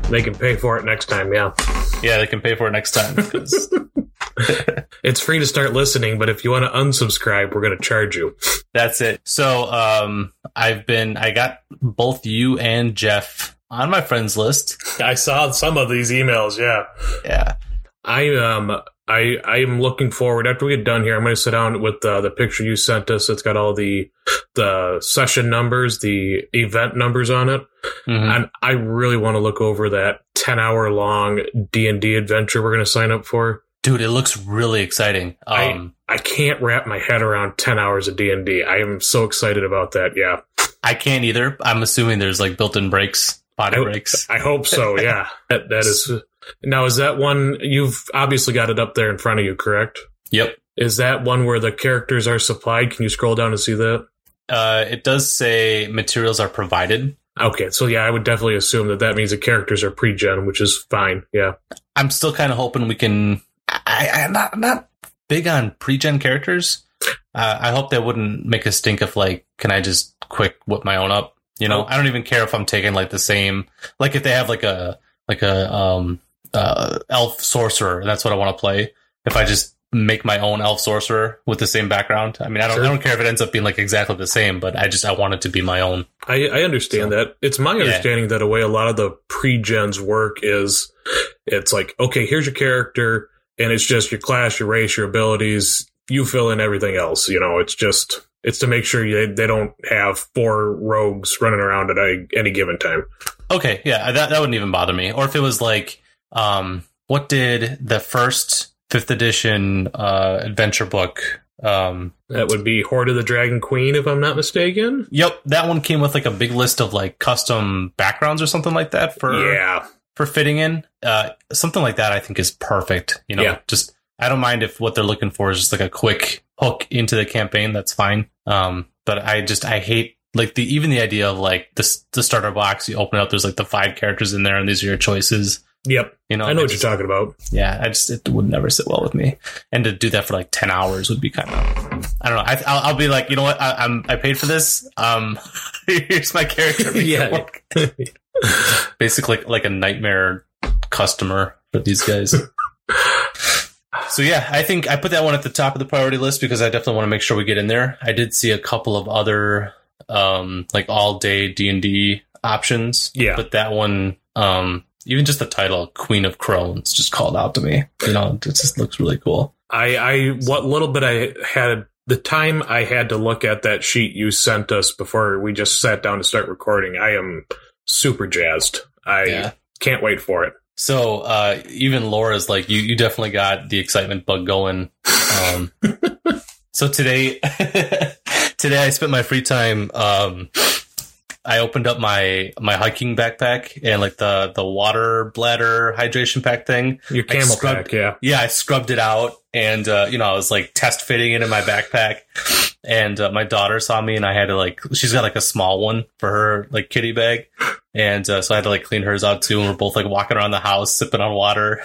They can pay for it next time, yeah. Yeah, they can pay for it next time. It's free to start listening, but if you want to unsubscribe, we're going to charge you. That's it. So I got both you and Jeff on my friends list. I saw some of these emails, yeah. Yeah. I am looking forward. After we get done here, I'm going to sit down with the picture you sent us. It's got all the session numbers, the event numbers on it. Mm-hmm. And I really want to look over that 10-hour long D&D adventure we're going to sign up for. Dude, it looks really exciting. I can't wrap my head around 10 hours of D&D. I am so excited about that, yeah. I can't either. I'm assuming there's like built-in breaks, body breaks. I hope so, yeah. That is... Now, is that one, you've obviously got it up there in front of you, correct? Yep. Is that one where the characters are supplied? Can you scroll down and see that? It does say materials are provided. Okay, so yeah, I would definitely assume that means the characters are pre-gen, which is fine, yeah. I'm still kind of hoping we can... I'm not big on pre-gen characters. I hope they wouldn't make a stink of, like, can I just quick whip my own up? You know, I don't even care if I'm taking, like, the same... Like, if they have, like a elf sorcerer, and that's what I want to play. If I just make my own elf sorcerer with the same background, I mean, I don't care if it ends up being like exactly the same, but I want it to be my own. I understand that. It's my understanding that a way a lot of the pre-gens work is it's like, okay, here's your character, and it's just your class, your race, your abilities. You fill in everything else. You know, it's to make sure they don't have 4 rogues running around at any given time. Okay, yeah, that wouldn't even bother me. Or if it was like, what did the first 5th edition adventure book? That would be Hoard of the Dragon Queen, if I'm not mistaken. Yep, that one came with like a big list of like custom backgrounds or something like that for fitting in. Something like that I think is perfect. You know, just I don't mind if what they're looking for is just like a quick hook into the campaign. That's fine. But I hate like even the idea of like the starter box. You open it up, there's like the 5 characters in there, and these are your choices. Yep. You know, I know what you're talking about. Yeah, it would never sit well with me. And to do that for like 10 hours would be kind of, I don't know. I'll be like, you know what? I paid for this. Here's my character. Yeah. Basically like a nightmare customer for these guys. So yeah, I think I put that one at the top of the priority list because I definitely want to make sure we get in there. I did see a couple of other like all day D&D options. Yeah. But that one, even just the title, Queen of Crones, just called out to me. You know, it just looks really cool. What little bit I had, the time I had to look at that sheet you sent us before we just sat down to start recording, I am super jazzed. I can't wait for it. So even Laura's like, you definitely got the excitement bug going. So today I spent my free time. I opened up my hiking backpack and like the water bladder hydration pack thing. Your camel pack, yeah. Yeah, I scrubbed it out and, I was like test fitting it in my backpack. And my daughter saw me and I had to she's got like a small one for her like kitty bag. And so I had to like clean hers out too. And we're both like walking around the house, sipping on water.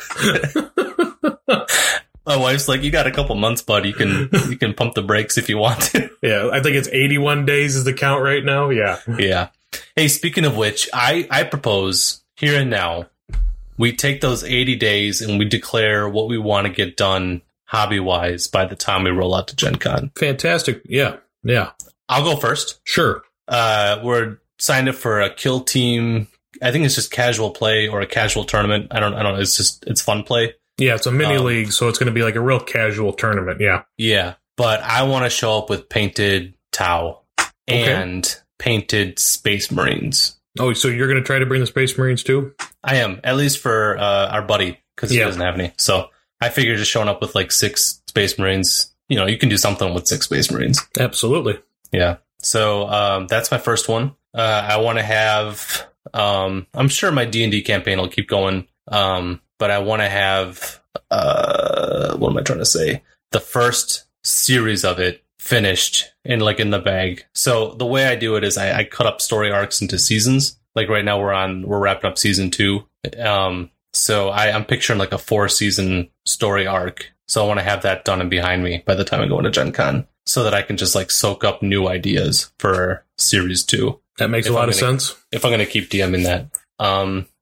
My wife's like, you got a couple months, bud. You can pump the brakes if you want to. Yeah, I think it's 81 days is the count right now. Yeah. Yeah. Hey, speaking of which, I propose here and now, we take those 80 days and we declare what we want to get done hobby-wise by the time we roll out to Gen Con. Fantastic. Yeah. Yeah. I'll go first. Sure. We're signed up for a kill team. I think it's just casual play or a casual tournament. I don't know. It's fun play. Yeah, it's a mini league, so it's going to be like a real casual tournament, yeah. Yeah, but I want to show up with painted Tau and painted Space Marines. Oh, so you're going to try to bring the Space Marines too? I am, at least for our buddy, because he doesn't have any. So I figure just showing up with like 6 Space Marines, you can do something with 6 Space Marines. Absolutely. Yeah, so that's my first one. I want to have, I'm sure my D&D campaign will keep going, but I want to have, what am I trying to say? The first series of it finished in the bag. So the way I do it is I cut up story arcs into seasons. Like right now we're wrapping up season 2. So I'm picturing like a 4-season story arc. So I want to have that done and behind me by the time I go into Gen Con so that I can just like soak up new ideas for series 2. That makes a lot of sense. If I'm going to keep DMing that.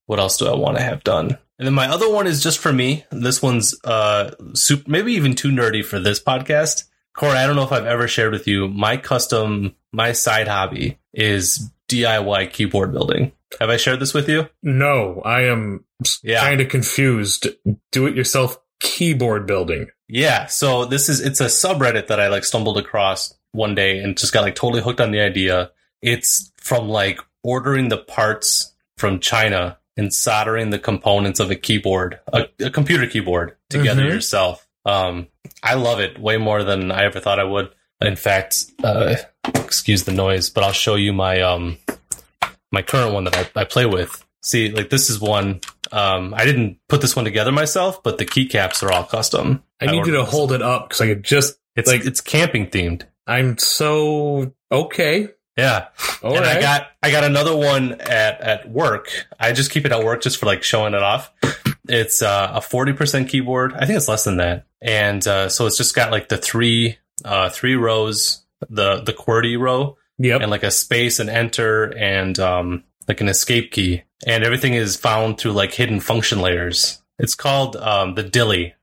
What else do I want to have done? And then my other one is just for me. This one's maybe even too nerdy for this podcast. Corey, I don't know if I've ever shared with you, my side hobby is DIY keyboard building. Have I shared this with you? No, I am kind of confused. Do-it-yourself keyboard building. Yeah, so it's a subreddit that I like stumbled across one day and just got like totally hooked on the idea. It's from like ordering the parts from China and soldering the components of a keyboard, a computer keyboard together yourself. I love it way more than I ever thought I would. In fact, excuse the noise, but I'll show you my my current one that I play with. See, like this is one. I didn't put this one together myself, but the keycaps are all custom. I need you to hold it up because I could just. It's camping themed. I'm so okay. Yeah. All and right. I got another one at work. I just keep it at work just for like showing it off. It's a 40% keyboard. I think it's less than that. And so it's just got like the three rows, the QWERTY row, and like a space and enter and like an escape key. And everything is found through like hidden function layers. It's called the Dilly.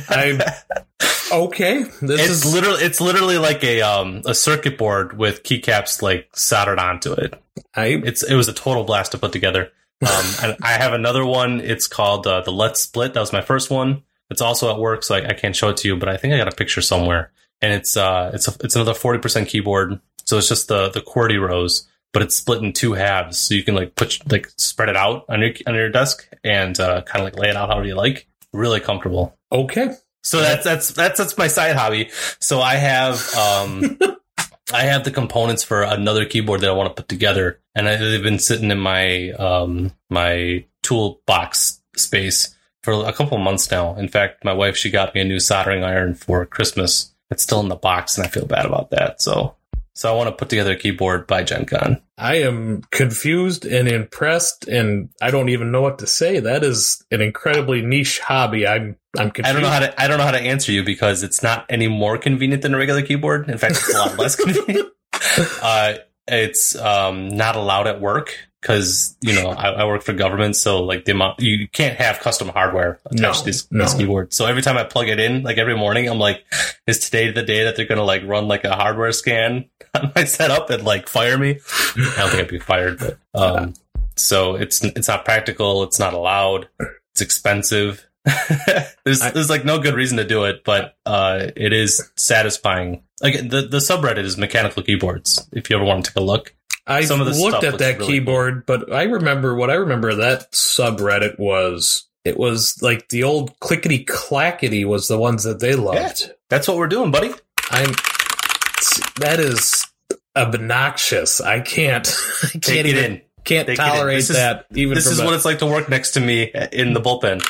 Okay. It's literally like a circuit board with keycaps like soldered onto it. It was a total blast to put together. And I have another one. It's called the Let's Split. That was my first one. It's also at work, so I can't show it to you, but I think I got a picture somewhere. And it's another 40% keyboard. So it's just the QWERTY rows, but it's split in two halves, so you can like spread it out on your desk and kind of like lay it out however you like. Really comfortable. Okay. So that's my side hobby. So I have I have the components for another keyboard that I want to put together, and they've been sitting in my my toolbox space for a couple of months now. In fact, my wife, she got me a new soldering iron for Christmas. It's still in the box, and I feel bad about that. So I want to put together a keyboard by Gen Con. I am confused and impressed, and I don't even know what to say. That is an incredibly niche hobby. I'm confused. I don't know how to answer you because it's not any more convenient than a regular keyboard. In fact, it's a lot less convenient. It's not allowed at work because I work for government, so like the amount you can't have custom hardware attached to this keyboard. So every time I plug it in, like every morning, I'm like, is today the day that they're gonna like run like a hardware scan on my setup and like fire me? I don't think I'd be fired, but so it's not practical. It's not allowed. It's expensive. There's like no good reason to do it, but it is satisfying. Like the subreddit is mechanical keyboards. If you ever want to take a look. I looked at that really keyboard, cool. But I remember of that subreddit it was like the old clickety clackety was the ones that they loved. Yeah, that's what we're doing, buddy. That is obnoxious. I can't Take it in. Can't tolerate that. This is what it's like to work next to me in the bullpen.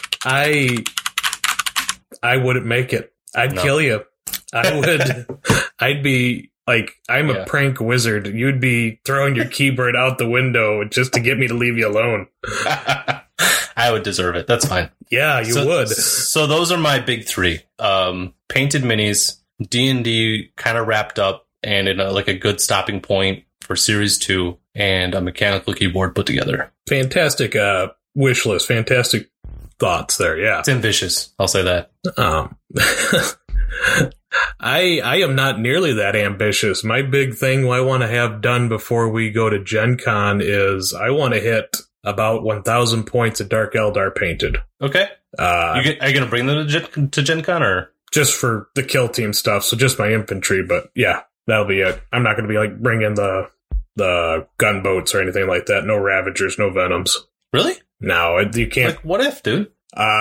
I wouldn't make it. I'd kill you. I would. I'd be like, I'm a prank wizard. You'd be throwing your keyboard out the window just to get me to leave you alone. I would deserve it. That's fine. Yeah, you would. So those are my big three. Painted minis, D&D kind of wrapped up and in a good stopping point for Series 2, and a mechanical keyboard put together. Fantastic wish list. Fantastic thoughts there. Yeah. It's ambitious. I'll say that. I am not nearly that ambitious. My big thing I want to have done before we go to Gen Con is I want to hit about 1,000 points of Dark Eldar painted. Okay. Are you going to bring them to Gen Con or? Just for the kill team stuff. So just my infantry, but yeah, that'll be it. I'm not going to be like bringing the gunboats or anything like that. No Ravagers, no Venoms. Really? No, you can't. Like, what if, dude?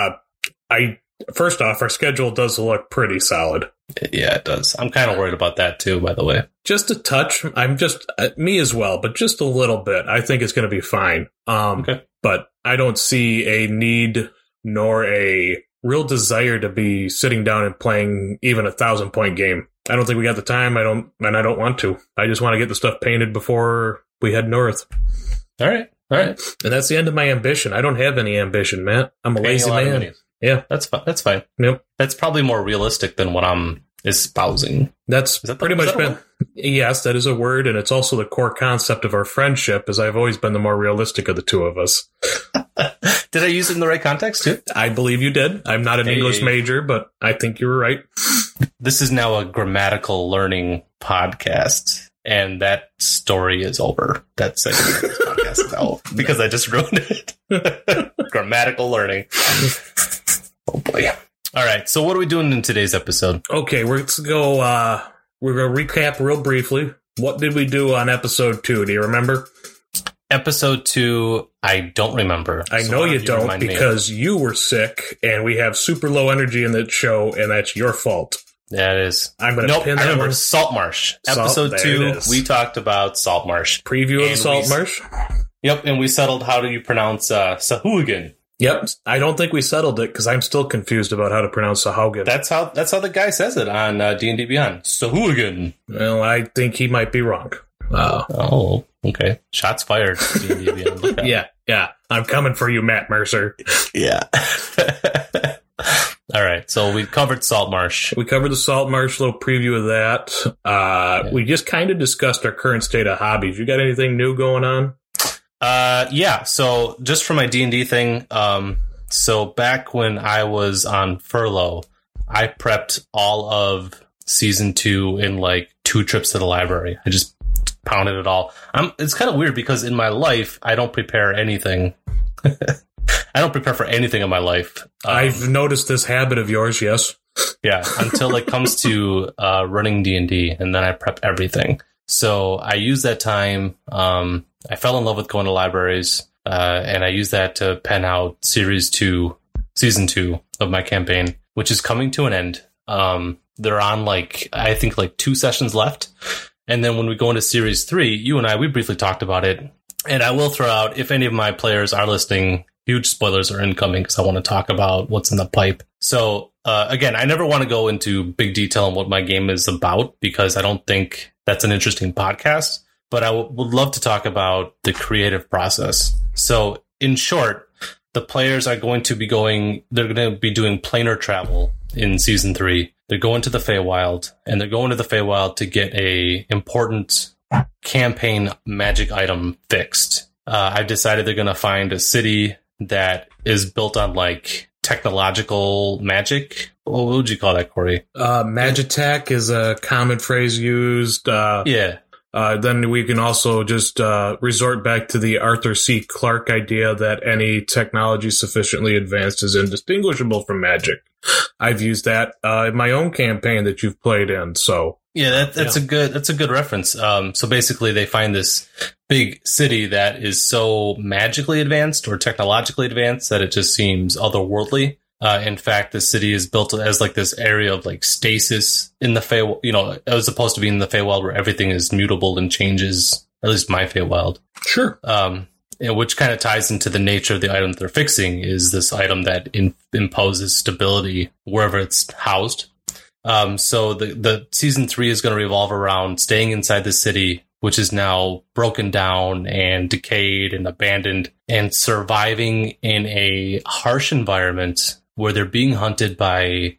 First off, our schedule does look pretty solid. Yeah, it does. I'm kind of worried about that too, by the way. Just a touch. I'm just me as well, but just a little bit. I think it's going to be fine. Okay. But I don't see a need nor a real desire to be sitting down and playing even 1,000-point game. I don't think we got the time. I don't want to. I just want to get the stuff painted before we head north. All right. And that's the end of my ambition. I don't have any ambition, Matt. I'm a lazy man. Yeah, that's fine. Yep. That's probably more realistic than what I'm espousing. That's pretty much been. Yes, that is a word, and it's also the core concept of our friendship. As I've always been the more realistic of the two of us. Did I use it in the right context too? I believe you did. I'm not an English major, but I think you were right. This is now a grammatical learning podcast. And that story is over. That segment of this podcast is over because I just ruined it. Grammatical learning. Oh boy. All right. So what are we doing in today's episode? Okay, let's go. We're going to recap real briefly. What did we do on episode 2? Do you remember? Episode 2, I don't remember. I know you don't because you were sick and we have super low energy in that show and that's your fault. Yeah, it is. I'm going to pin that. I remember Saltmarsh. Episode 2, we talked about Saltmarsh. Preview of the Saltmarsh. Yep, and we settled how do you pronounce Sahuagin. Yep, I don't think we settled it because I'm still confused about how to pronounce Sahuagin. That's how the guy says it on D&D Beyond. Sahuagin. Well, I think he might be wrong. Oh, okay. Shots fired. D&D Beyond. Yeah. I'm coming for you, Matt Mercer. Yeah. All right, so we covered Saltmarsh. We covered the Saltmarsh, little preview of that. We just kind of discussed our current state of hobbies. You got anything new going on? Yeah, so just for my D&D thing, so back when I was on furlough, I prepped all of Season 2 in like 2 trips to the library. I just pounded it all. It's kind of weird because in my life, I don't prepare anything. I don't prepare for anything in my life. I've noticed this habit of yours, yes. Yeah, until it comes to running D&D, and then I prep everything. So I use that time. I fell in love with going to libraries, and I use that to pen out Season 2 of my campaign, which is coming to an end. They're on I think 2 sessions left. And then when we go into Series 3, you and I, we briefly talked about it. And I will throw out, if any of my players are listening, huge spoilers are incoming because I want to talk about what's in the pipe. So, again, I never want to go into big detail on what my game is about because I don't think that's an interesting podcast. But I would love to talk about the creative process. So, in short, the players are going to be doing planar travel in Season 3. They're going to the Feywild, and they're going to the Feywild to get a important campaign magic item fixed. I've decided they're going to find a city that is built on technological magic. What would you call that, Corey? Magitech is a common phrase used. Yeah. Then we can also just resort back to the Arthur C. Clarke idea that any technology sufficiently advanced is indistinguishable from magic. I've used that in my own campaign that you've played in. So yeah, that's a good reference. So basically, they find this big city that is so magically advanced or technologically advanced that it just seems otherworldly. In fact, the city is built as this area of stasis in the Feywild, as opposed to being in the Feywild where everything is mutable and changes, at least my Feywild. Sure. Which kind of ties into the nature of the item that they're fixing is this item that imposes stability wherever it's housed. So the Season 3 is going to revolve around staying inside the city, which is now broken down and decayed and abandoned, and surviving in a harsh environment where they're being hunted by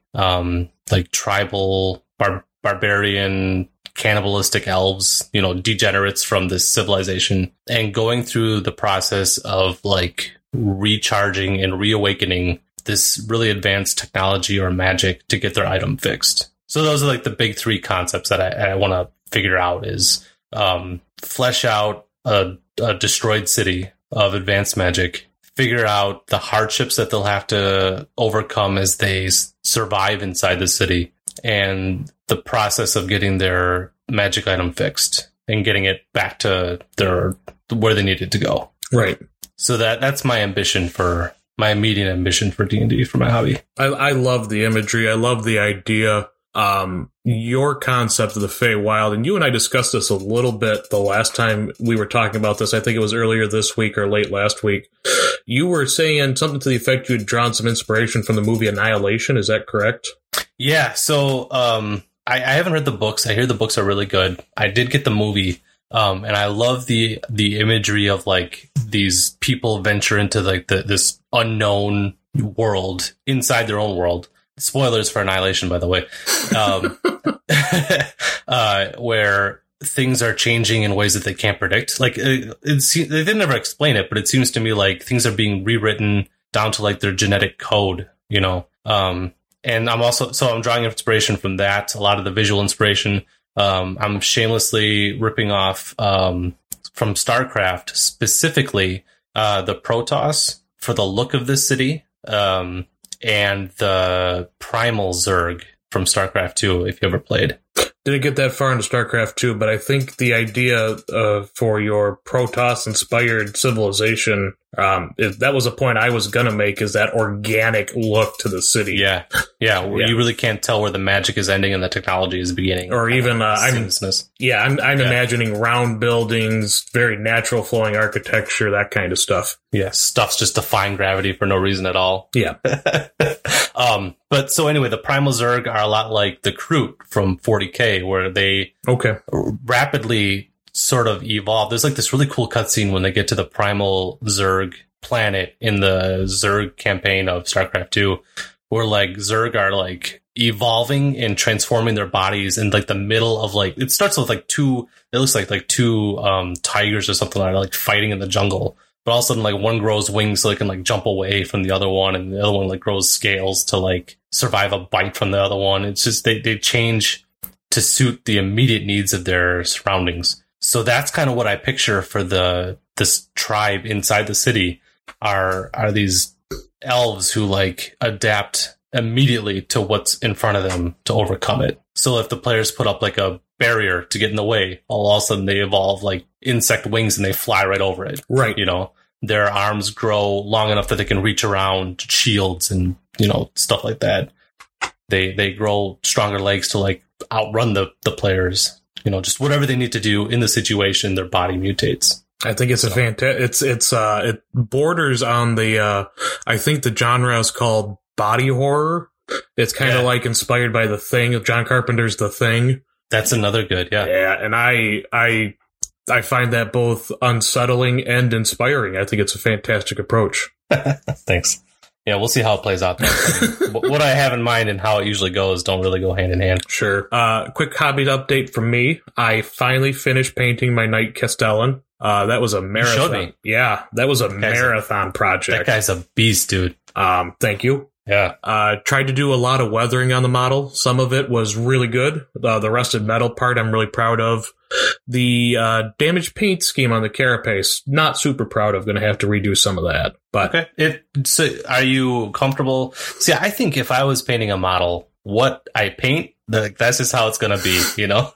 tribal barbarian cannibalistic elves, degenerates from this civilization, and going through the process of recharging and reawakening this really advanced technology or magic to get their item fixed. So those are the big 3 concepts that I want to figure out is flesh out a destroyed city of advanced magic, figure out the hardships that they'll have to overcome as they survive inside the city, and the process of getting their magic item fixed and getting it back to where they need it to go. Right. So that's my immediate ambition for D&D, for my hobby. I love the imagery. I love the idea. Your concept of the Feywild, and you and I discussed this a little bit the last time we were talking about this. I think it was earlier this week or late last week. You were saying something to the effect you had drawn some inspiration from the movie Annihilation. Is that correct? Yeah. So, I haven't read the books. I hear the books are really good. I did get the movie. And I love the imagery of these people venture into this unknown world inside their own world. Spoilers for Annihilation, by the way. Where things are changing in ways that they can't predict. Like they didn't never explain it, but it seems to me like things are being rewritten down to like their genetic code, you know. And I'm drawing inspiration from that. A lot of the visual inspiration. I'm shamelessly ripping off from StarCraft, specifically the Protoss for the look of this city, and the Primal Zerg from StarCraft 2, if you ever played. Didn't get that far into StarCraft 2, but I think the idea for your Protoss-inspired civilization, that was a point I was going to make, is that organic look to the city. Yeah. You really can't tell where the magic is ending and the technology is beginning. Or even, I'm imagining round buildings, very natural flowing architecture, that kind of stuff. Yeah, stuff's just defying gravity for no reason at all. Yeah. But so anyway, the Primal Zerg are a lot like the Kroot from 40K, where they rapidly sort of evolve. There's like this really cool cutscene when they get to the Primal Zerg planet in the Zerg campaign of StarCraft 2, where like Zerg are like evolving and transforming their bodies in like the middle of like, it starts with like two tigers or something like fighting in the jungle. But all of a sudden, like, one grows wings so it can, like, jump away from the other one, and the other one, like, grows scales to, like, survive a bite from the other one. It's just, they change to suit the immediate needs of their surroundings. So that's kind of what I picture for this tribe inside the city are these elves who, like, adapt immediately to what's in front of them to overcome it. So if the players put up, like, a barrier to get in the way, all of a sudden they evolve like insect wings and they fly right over it. Right. You know, their arms grow long enough that they can reach around shields and, you know, stuff like that. They grow stronger legs to like outrun the players, you know, just whatever they need to do in the situation, their body mutates. I think it's a fantastic, it borders on the, I think the genre is called body horror. It's kind of like inspired by The Thing, John Carpenter's The Thing. That's another good, yeah. Yeah, and I find that both unsettling and inspiring. I think it's a fantastic approach. Thanks. Yeah, we'll see how it plays out. What I have in mind and how it usually goes don't really go hand in hand. Sure. Quick hobby update from me. I finally finished painting my Knight Castellan. That was a marathon. You showed me. Yeah, that was a marathon project. That guy's a beast, dude. Thank you. Yeah. Tried to do a lot of weathering on the model. Some of it was really good. The rusted metal part I'm really proud of. The damaged paint scheme on the carapace, not super proud of. Going to have to redo some of that. But okay. So are you comfortable? See, I think if I was painting a model, what I paint, that's just how it's going to be, you know?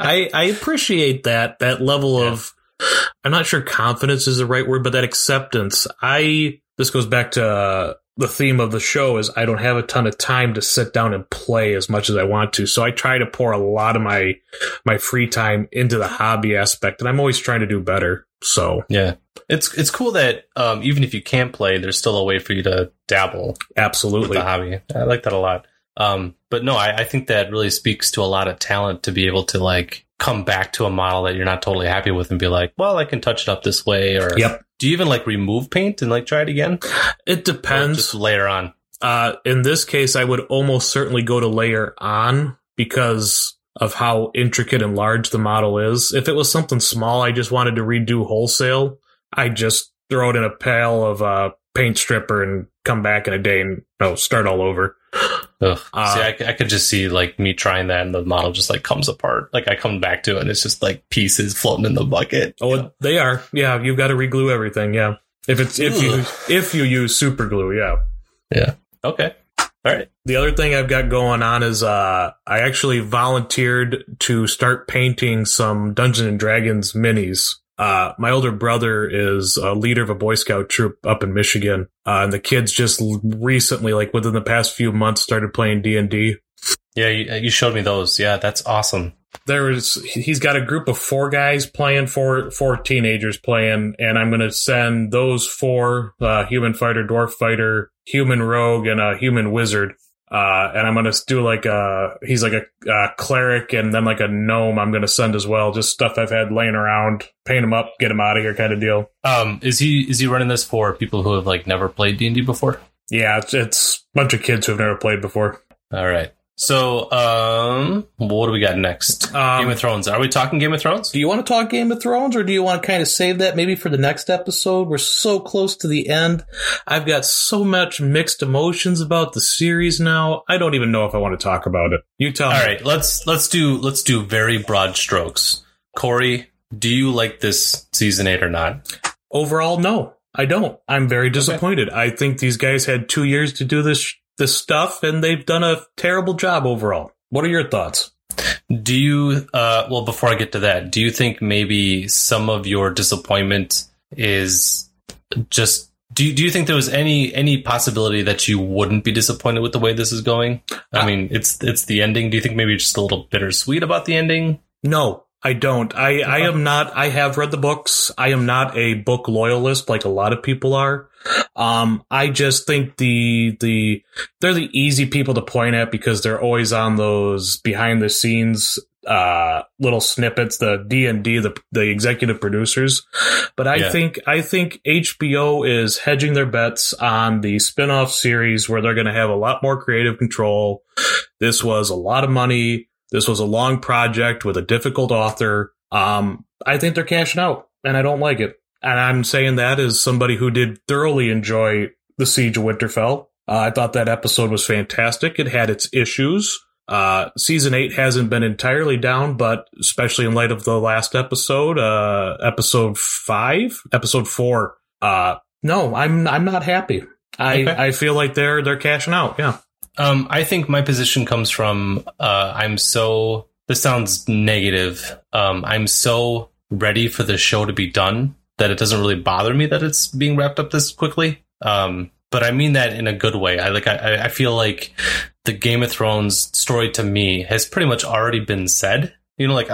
I appreciate that level of, I'm not sure confidence is the right word, but that acceptance. This goes back to the theme of the show is I don't have a ton of time to sit down and play as much as I want to. So I try to pour a lot of my free time into the hobby aspect, and I'm always trying to do better. So yeah, it's cool that even if you can't play, there's still a way for you to dabble. Absolutely. With the hobby. I like that a lot. But no, I think that really speaks to a lot of talent to be able to like come back to a model that you're not totally happy with and be like, well, I can touch it up this way. Or do you even like remove paint and like try it again? It depends. Or just layer on. In this case, I would almost certainly go to layer on because of how intricate and large the model is. If it was something small, I just wanted to redo wholesale, I'd just throw it in a pail of paint stripper and come back in a day and start all over. Ugh. See, I could just see like me trying that and the model just like comes apart. Like I come back to it and it's just like pieces floating in the bucket. Oh, they are. Yeah. You've got to reglue everything. Yeah. If you use super glue. Yeah. Yeah. Okay. All right. The other thing I've got going on is I actually volunteered to start painting some Dungeons and Dragons minis. My older brother is a leader of a Boy Scout troop up in Michigan. And the kids just recently, like within the past few months, started playing D&D. Yeah, you showed me those. Yeah, that's awesome. He's got a group of 4 guys playing, four teenagers playing, and I'm going to send those 4, human fighter, dwarf fighter, human rogue, and a human wizard. And I'm going to do he's like a cleric and then like a gnome I'm going to send as well. Just stuff I've had laying around, paint him up, get him out of here kind of deal. Is he running this for people who have like never played D&D before? Yeah, it's a bunch of kids who have never played before. All right. So, what do we got next? Game of Thrones. Are we talking Game of Thrones? Do you want to talk Game of Thrones, or do you want to kind of save that maybe for the next episode? We're so close to the end. I've got so much mixed emotions about the series now. I don't even know if I want to talk about it. You tell me. All right, let's do very broad strokes. Corey, do you like this season 8 or not? Overall, no, I don't. I'm very disappointed. Okay. I think these guys had 2 years to do this stuff, and they've done a terrible job overall. What are your thoughts? Do you, well, before I get to that, do you think maybe some of your disappointment is just, do you think there was any possibility that you wouldn't be disappointed with the way this is going? I mean, it's the ending. Do you think maybe you're just a little bittersweet about the ending? No. I don't. I am not. I have read the books. I am not a book loyalist like a lot of people are. I just think they're the easy people to point at because they're always on those behind the scenes little snippets. The D&D, the executive producers. But I think HBO is hedging their bets on the spin-off series where they're going to have a lot more creative control. This was a lot of money. This was a long project with a difficult author. I think they're cashing out, and I don't like it. And I'm saying that as somebody who did thoroughly enjoy The Siege of Winterfell. I thought that episode was fantastic. It had its issues. Season 8 hasn't been entirely down, but especially in light of the last episode, episode 4. No, I'm not happy. I feel like they're cashing out. Yeah. I think my position comes from, this sounds negative. I'm so ready for the show to be done that it doesn't really bother me that it's being wrapped up this quickly. But I mean that in a good way. I feel like the Game of Thrones story to me has pretty much already been said. You know,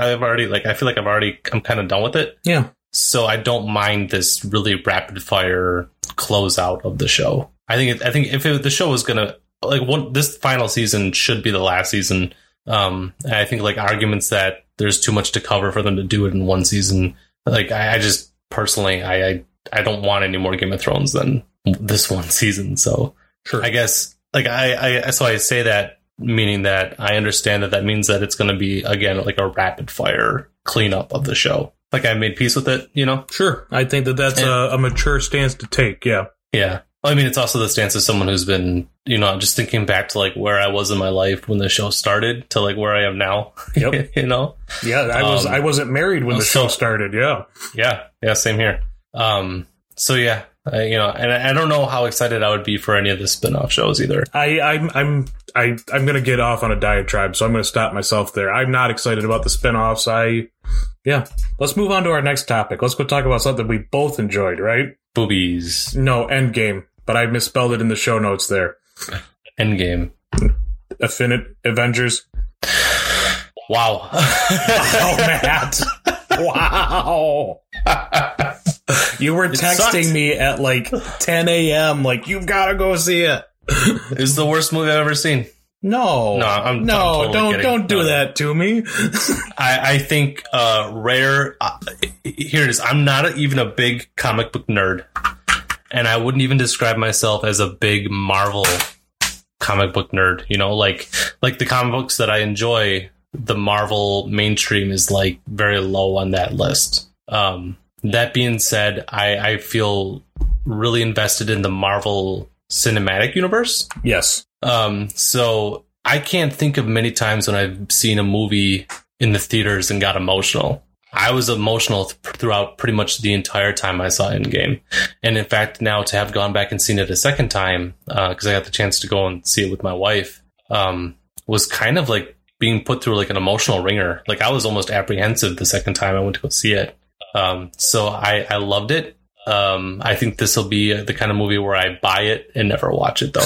I'm kind of done with it. Yeah. So I don't mind this really rapid fire closeout of the show. I think if the show was gonna, this final season should be the last season. And I think arguments that there's too much to cover for them to do it in one season. I just personally, I don't want any more Game of Thrones than this one season. So sure. I guess so I say that meaning that I understand that means that it's going to be again, a rapid fire cleanup of the show. I made peace with it, you know? Sure. I think that's a mature stance to take. Yeah. Yeah. I mean, it's also the stance of someone who's been, just thinking back to where I was in my life when the show started to where I am now. Yep. You know? Yeah, I wasn't married when the show started. Yeah. Yeah, same here. So yeah, and I don't know how excited I would be for any of the spin-off shows either. I'm going to get off on a diatribe, so I'm going to stop myself there. I'm not excited about the spin-offs. Let's move on to our next topic. Let's go talk about something we both enjoyed, right? Boobies. No, Endgame. But I misspelled it in the show notes there. Endgame. Avengers. Wow. Oh, Matt. Wow. You were texting me at 10 a.m. You've got to go see it. It's the worst movie I've ever seen. No, I'm totally don't do that to me. I think Rare. Here it is. I'm not even a big comic book nerd, and I wouldn't even describe myself as a big Marvel comic book nerd. You know, like the comic books that I enjoy, the Marvel mainstream is very low on that list. That being said, I feel really invested in the Marvel Cinematic Universe. Yes. So I can't think of many times when I've seen a movie in the theaters and got emotional. I was emotional throughout pretty much the entire time I saw Endgame. And in fact, now to have gone back and seen it a second time, because I got the chance to go and see it with my wife, was kind of being put through an emotional ringer. I was almost apprehensive the second time I went to go see it. So I loved it. I think this will be the kind of movie where I buy it and never watch it, though.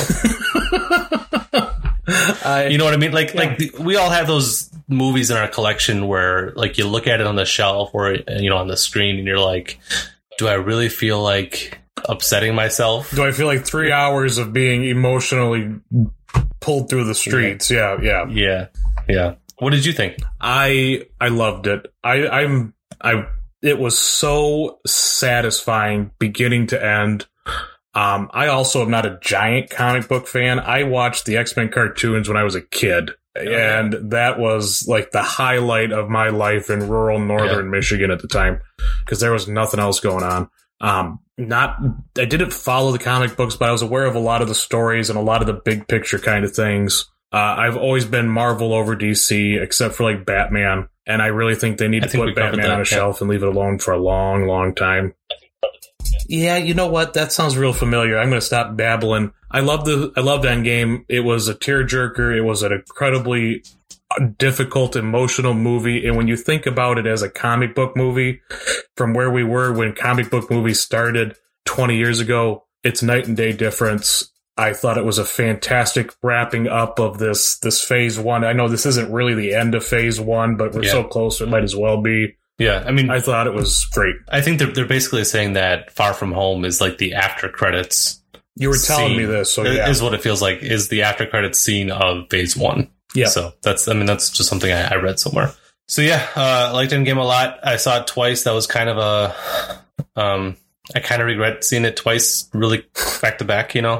You know what I mean? We all have those movies in our collection where you look at it on the shelf or on the screen and you're like, do I really feel like upsetting myself? Do I feel like 3 hours of being emotionally pulled through the streets? Yeah. What did you think? I loved it. It was so satisfying beginning to end. I also am not a giant comic book fan. I watched the X-Men cartoons when I was a kid. And that was like the highlight of my life in rural northern Michigan at the time, because there was nothing else going on. I didn't follow the comic books, but I was aware of a lot of the stories and a lot of the big picture kind of things. I've always been Marvel over DC, except for like Batman. And I really think they need to put Batman on a shelf and leave it alone for a long, long time. Yeah, you know what? That sounds real familiar. I'm going to stop babbling. I loved Endgame. It was a tearjerker. It was an incredibly difficult, emotional movie. And when you think about it as a comic book movie, from where we were when comic book movies started 20 years ago, it's night and day difference. I thought it was a fantastic wrapping up of this phase one. I know this isn't really the end of phase one, but we're so close, it might as well be. Yeah, I mean, I thought it was great. I think they're basically saying that Far From Home is like the after credits. You were telling me this, so yeah, is what it feels like. Is the after credits scene of phase one? Yeah. So that's just something I read somewhere. So yeah, I liked Endgame a lot. I saw it twice. That was kind of I kind of regret seeing it twice, really back to back. And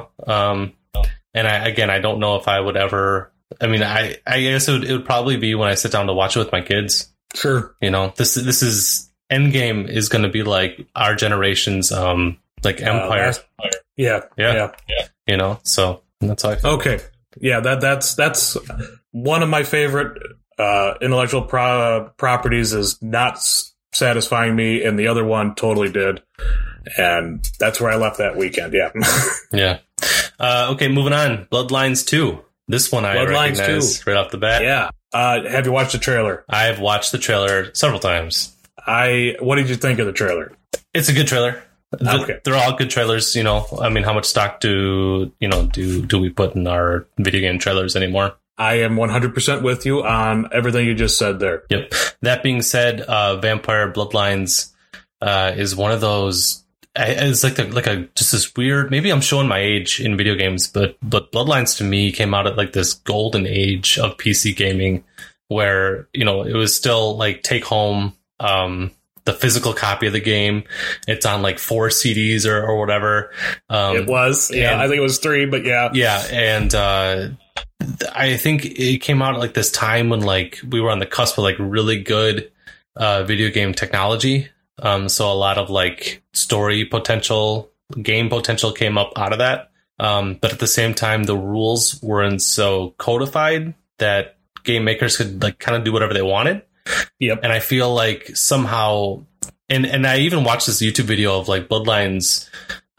I don't know if I would ever. I mean, I guess it would probably be when I sit down to watch it with my kids. Sure. This is Endgame is going to be like our generation's like Empire. Yeah. So that's how I feel. Okay. Yeah, that's one of my favorite intellectual properties is not satisfying me, and the other one totally did. And that's where I left that weekend. Yeah. Yeah. Okay, moving on. Bloodlines 2. This one I recognize right off the bat. Yeah. Have you watched the trailer? I've watched the trailer several times. What did you think of the trailer? It's a good trailer. Okay. They're all good trailers, I mean, how much stock do we put in our video game trailers anymore? I am 100% with you on everything you just said there. Yep. That being said, Vampire Bloodlines is one of those. It's just this weird. Maybe I'm showing my age in video games, but Bloodlines to me came out at like this golden age of PC gaming, where it was still like take home the physical copy of the game. It's on like 4 CDs or whatever. It was, yeah. I think it was 3, but yeah, yeah. And I think it came out at like this time when like we were on the cusp of like really good video game technology. So a lot of like story potential, game potential came up out of that. But at the same time, the rules weren't so codified that game makers could like kind of do whatever they wanted. Yep. And I feel like somehow, and I even watched this YouTube video of like Bloodlines,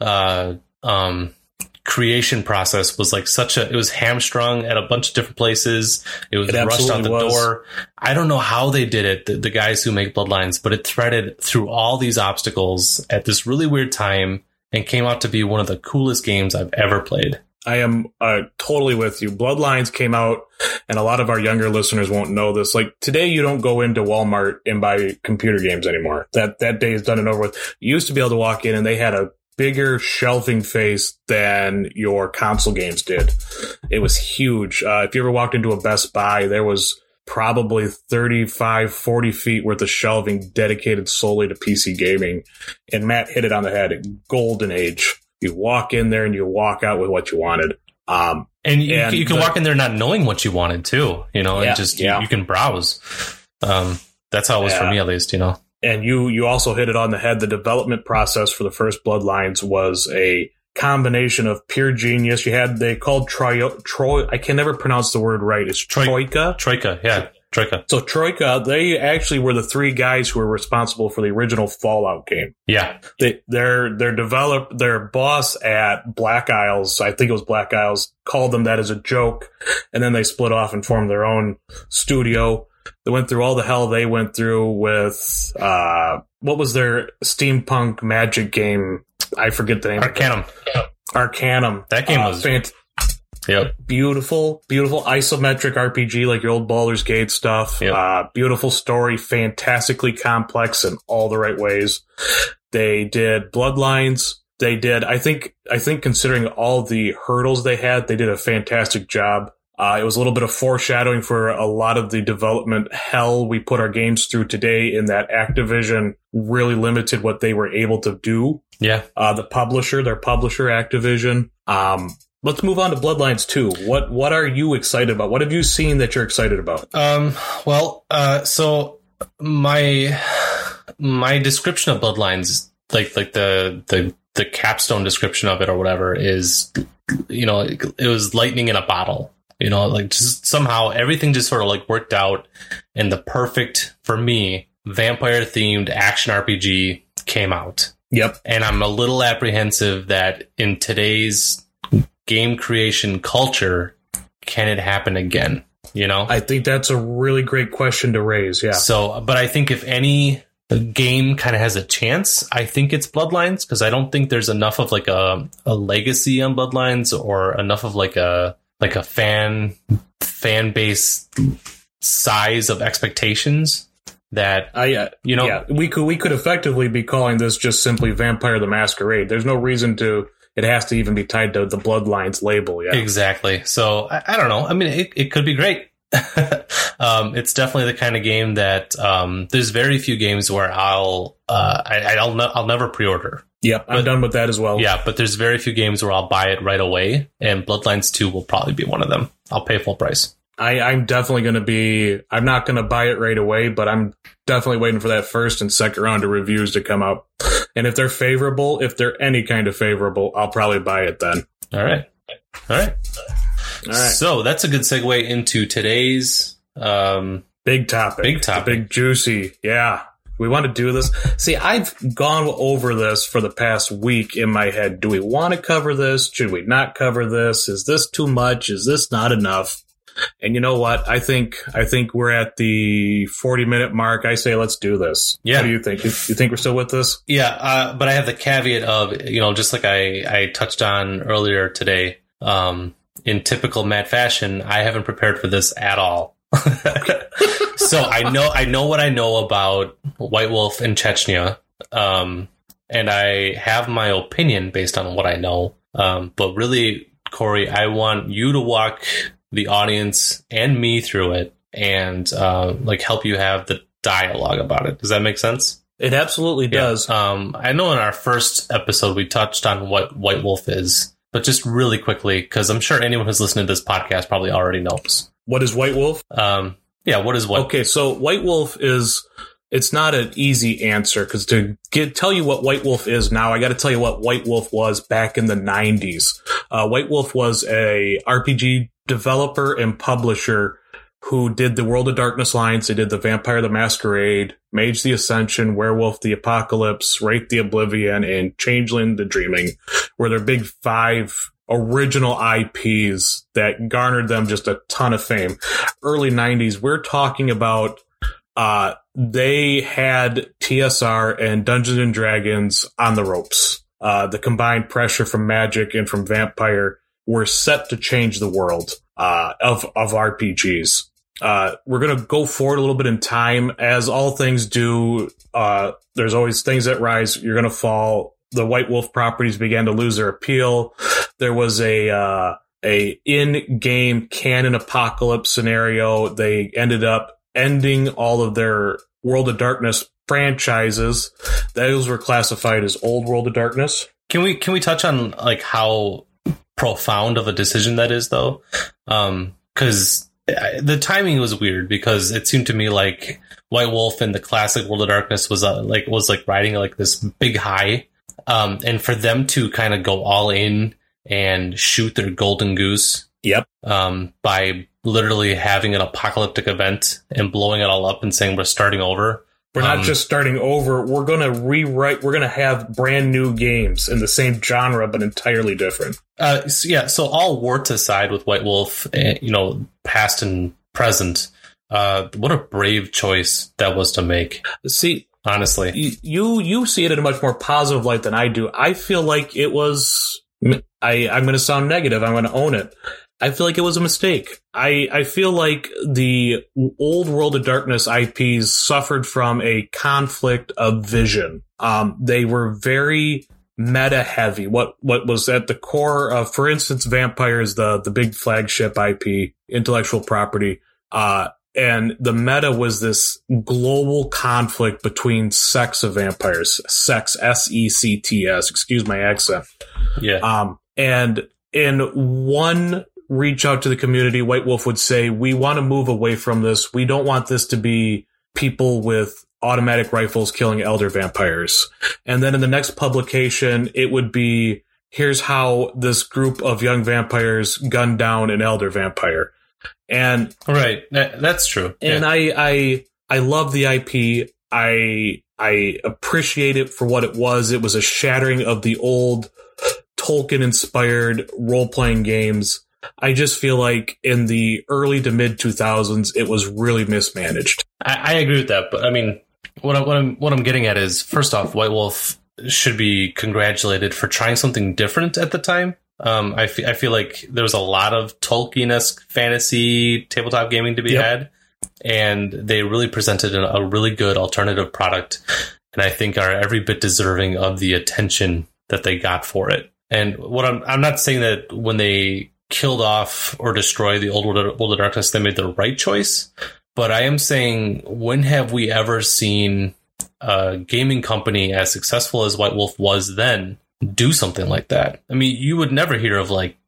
creation process was like it was hamstrung at a bunch of different places. It was rushed out the door. I don't know how they did it, the guys who make Bloodlines, but it threaded through all these obstacles at this really weird time and came out to be one of the coolest games I've ever played. I am totally with you. Bloodlines came out, and a lot of our younger listeners won't know this. Like today, you don't go into Walmart and buy computer games anymore. That day is done and over with. You used to be able to walk in, and they had a bigger shelving face than your console games did. It was huge. If you ever walked into a Best Buy, there was probably 35, 40 feet worth of shelving dedicated solely to PC gaming. And Matt hit it on the head. Golden age. You walk in there and you walk out with what you wanted. And you can walk in there not knowing what you wanted too, and just you can browse. That's how it was for me, at least, And you also hit it on the head. The development process for the first Bloodlines was a combination of pure genius. They called Troy. I can never pronounce the word right. It's Troika. Troika, yeah. Troika. So Troika, they actually were the 3 guys who were responsible for the original Fallout game. Yeah. Their boss at Black Isles, I think it was Black Isles, called them that as a joke. And then they split off and formed their own studio. They went through all the hell they went through with, what was their steampunk magic game? I forget the name. Arcanum. That game was Yep. Beautiful isometric RPG like your old Baldur's Gate stuff. Yep. Beautiful story, fantastically complex in all the right ways. They did Bloodlines. They did, I think considering all the hurdles they had, they did a fantastic job. It was a little bit of foreshadowing for a lot of the development hell we put our games through today, in that Activision really limited what they were able to do. Yeah. Their publisher, Activision. let's move on to Bloodlines 2. What are you excited about? What have you seen that you're excited about? So my description of Bloodlines, like the capstone description of it or whatever, is, it was lightning in a bottle. Like just somehow everything just sort of like worked out, and the perfect, for me, vampire themed action RPG came out. Yep. And I'm a little apprehensive that in today's game creation culture, can it happen again? I think that's a really great question to raise. Yeah. So, but I think if any game kind of has a chance, I think it's Bloodlines, because I don't think there's enough of like a legacy on Bloodlines, or enough of like a fan base size of expectations that we could effectively be calling this just simply Vampire the Masquerade. There's no reason it has to even be tied to the Bloodlines label. Yeah, exactly. So I don't know. I mean, it could be great. It's definitely the kind of game that there's very few games where I'll never pre-order. Yep, I'm done with that as well. Yeah, but there's very few games where I'll buy it right away, and Bloodlines 2 will probably be one of them. I'll pay full price. I'm definitely going to be... I'm not going to buy it right away, but I'm definitely waiting for that first and second round of reviews to come out. And if they're favorable, if they're any kind of favorable, I'll probably buy it then. All right. So that's a good segue into today's... big topic. The big juicy. Yeah. We want to do this. See, I've gone over this for the past week in my head. Do we want to cover this? Should we not cover this? Is this too much? Is this not enough? And you know what? I think we're at the 40-minute mark. I say let's do this. Yeah. What do you think? You think we're still with this? Yeah, but I have the caveat of, just like I touched on earlier today, in typical Matt fashion, I haven't prepared for this at all. So I know what I know about White Wolf and Chechnya, and I have my opinion based on what I know. But really, Corey, I want you to walk the audience and me through it, and help you have the dialogue about it. Does that make sense? It absolutely does. I know in our first episode we touched on what White Wolf is, but just really quickly, because I'm sure anyone who's listening to this podcast probably already knows. What is White Wolf? What is White Wolf? Okay, so White Wolf it's not an easy answer, because tell you what White Wolf is now, I got to tell you what White Wolf was back in the 90s. White Wolf was a RPG developer and publisher who did the World of Darkness lines. They did the Vampire the Masquerade, Mage the Ascension, Werewolf the Apocalypse, Wraith the Oblivion, and Changeling the Dreaming were their big 5 original IPs that garnered them just a ton of fame. Early 90s, we're talking about they had TSR and Dungeons and Dragons on the ropes. The combined pressure from Magic and from Vampire were set to change the world of RPGs. We're going to go forward a little bit in time. As all things do, there's always things that rise. You're going to fall. The White Wolf properties began to lose their appeal. There was a in-game canon apocalypse scenario. They ended up ending all of their World of Darkness franchises. Those were classified as old World of Darkness. Can we touch on how profound of a decision that is, though? Because the timing was weird, because it seemed to me like White Wolf and the classic World of Darkness was riding this big high, and for them to kind of go all in and shoot their golden goose. Yep. By literally having an apocalyptic event and blowing it all up and saying we're starting over. We're not just starting over. We're going to rewrite. We're going to have brand new games in the same genre, but entirely different. So all warts aside with White Wolf, past and present, what a brave choice that was to make. See, honestly, you see it in a much more positive light than I do. I feel like it was. I'm going to sound negative. I'm going to own it. I feel like it was a mistake. I feel like the old World of Darkness IPs suffered from a conflict of vision. They were very meta heavy. What was at the core of, for instance, Vampire is the big flagship IP, intellectual property. And the meta was this global conflict between sects of vampires. Sects, SECTS, excuse my accent. Yeah. And in one reach out to the community, White Wolf would say, we want to move away from this. We don't want this to be people with automatic rifles killing elder vampires. And then in the next publication, it would be, here's how this group of young vampires gunned down an elder vampire. And right, that's true. And I love the IP. I appreciate it for what it was. It was a shattering of the old Tolkien-inspired role-playing games. I just feel like in the early to mid 2000s, it was really mismanaged. I agree with that, but I mean, what I'm getting at is, first off, White Wolf should be congratulated for trying something different at the time. I feel like there was a lot of Tolkien-esque fantasy tabletop gaming to be had, and they really presented a really good alternative product, and I think are every bit deserving of the attention that they got for it. And what I'm not saying that when they killed off or destroyed the old World of Darkness, they made the right choice. But I am saying, when have we ever seen a gaming company as successful as White Wolf was then do something like that? I mean, you would never hear of was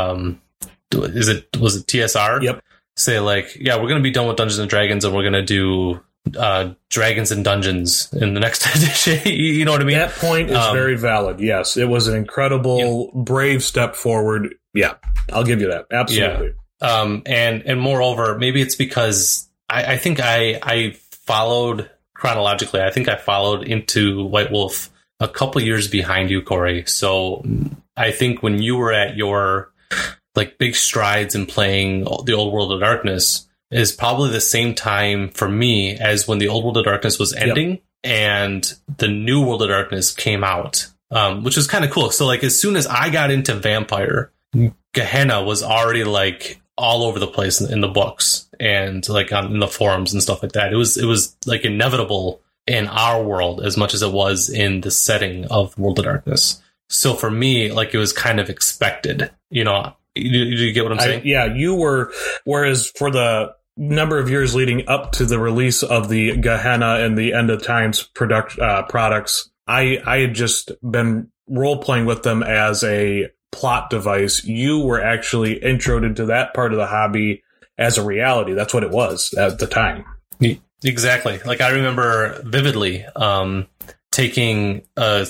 it TSR? Yep. Say like, yeah, we're going to be done with Dungeons and Dragons and we're going to do Dragons and Dungeons in the next edition. You know what I mean? That point is very valid. Yes, it was an incredible, brave step forward. Yeah, I'll give you that. Absolutely. Yeah. And moreover, maybe it's because I think I followed chronologically. I think I followed into White Wolf a couple years behind you, Corey. So I think when you were at your like big strides in playing the old World of Darkness is probably the same time for me as when the old World of Darkness was ending and the new World of Darkness came out, which was kind of cool. So like as soon as I got into Vampire, Gehenna was already like all over the place in the books and like in the forums and stuff like that. It was like inevitable in our world as much as it was in the setting of World of Darkness. So for me, like it was kind of expected, you know. You get what I'm saying? Yeah, you were. Whereas for the number of years leading up to the release of the Gehenna and the End of Times products, I had just been role playing with them as a plot device. You were actually introed into that part of the hobby as a reality. That's what it was at the time. Exactly. Like I remember vividly taking a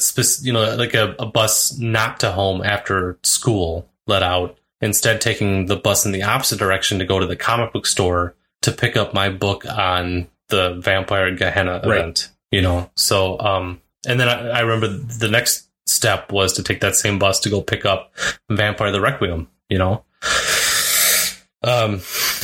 bus not to home after school let out. Instead, taking the bus in the opposite direction to go to the comic book store to pick up my book on the Vampire Gehenna event, you know? So, and then I remember the next step was to take that same bus to go pick up Vampire the Requiem, you know? And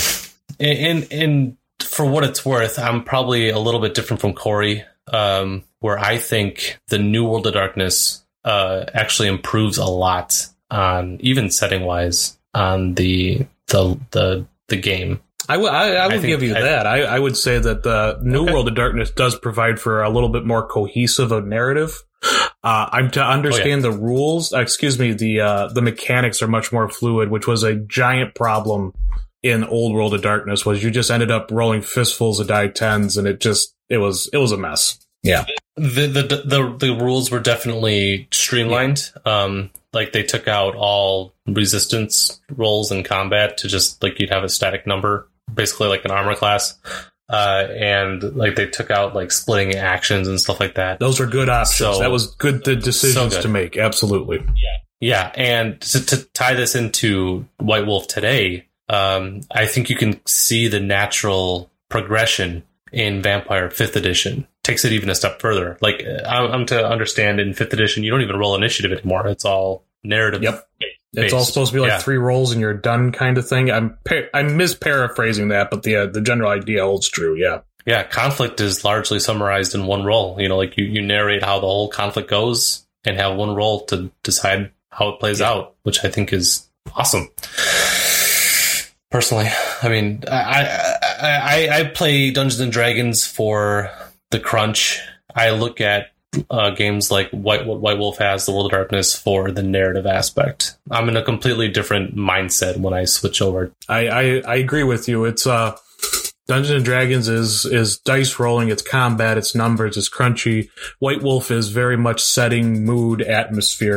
for what it's worth, I'm probably a little bit different from Corey, where I think the new World of Darkness actually improves a lot on, even setting wise, on the game. I would give you that. I would say that the new World of Darkness does provide for a little bit more cohesive a narrative. I'm to understand the rules. The mechanics are much more fluid, which was a giant problem in old World of Darkness. Was you just ended up rolling fistfuls of die 10s, and it was a mess. Yeah. The rules were definitely streamlined. Like they took out all resistance rolls in combat to just like you'd have a static number, basically like an armor class. And like they took out like splitting actions and stuff like that. Those are good options. So, that was good decisions to make. Absolutely. Yeah. And to tie this into White Wolf today, I think you can see the natural progression in Vampire 5th edition. Takes it even a step further. Like I'm to understand in 5th edition, you don't even roll initiative anymore. It's all narrative. Yep. It's all supposed to be like 3 rolls and you're done kind of thing. I'm misparaphrasing that, but the general idea holds true. Yeah. Yeah. Conflict is largely summarized in 1 roll. You know, like you narrate how the whole conflict goes and have 1 roll to decide how it plays out, which I think is awesome. Personally, I mean, I play Dungeons and Dragons for the crunch. I look at games like what White Wolf has, the World of Darkness, for the narrative aspect. I'm in a completely different mindset when I switch over. I agree with you. It's Dungeons and Dragons is dice rolling, it's combat, it's numbers, it's crunchy. White Wolf is very much setting, mood, atmosphere.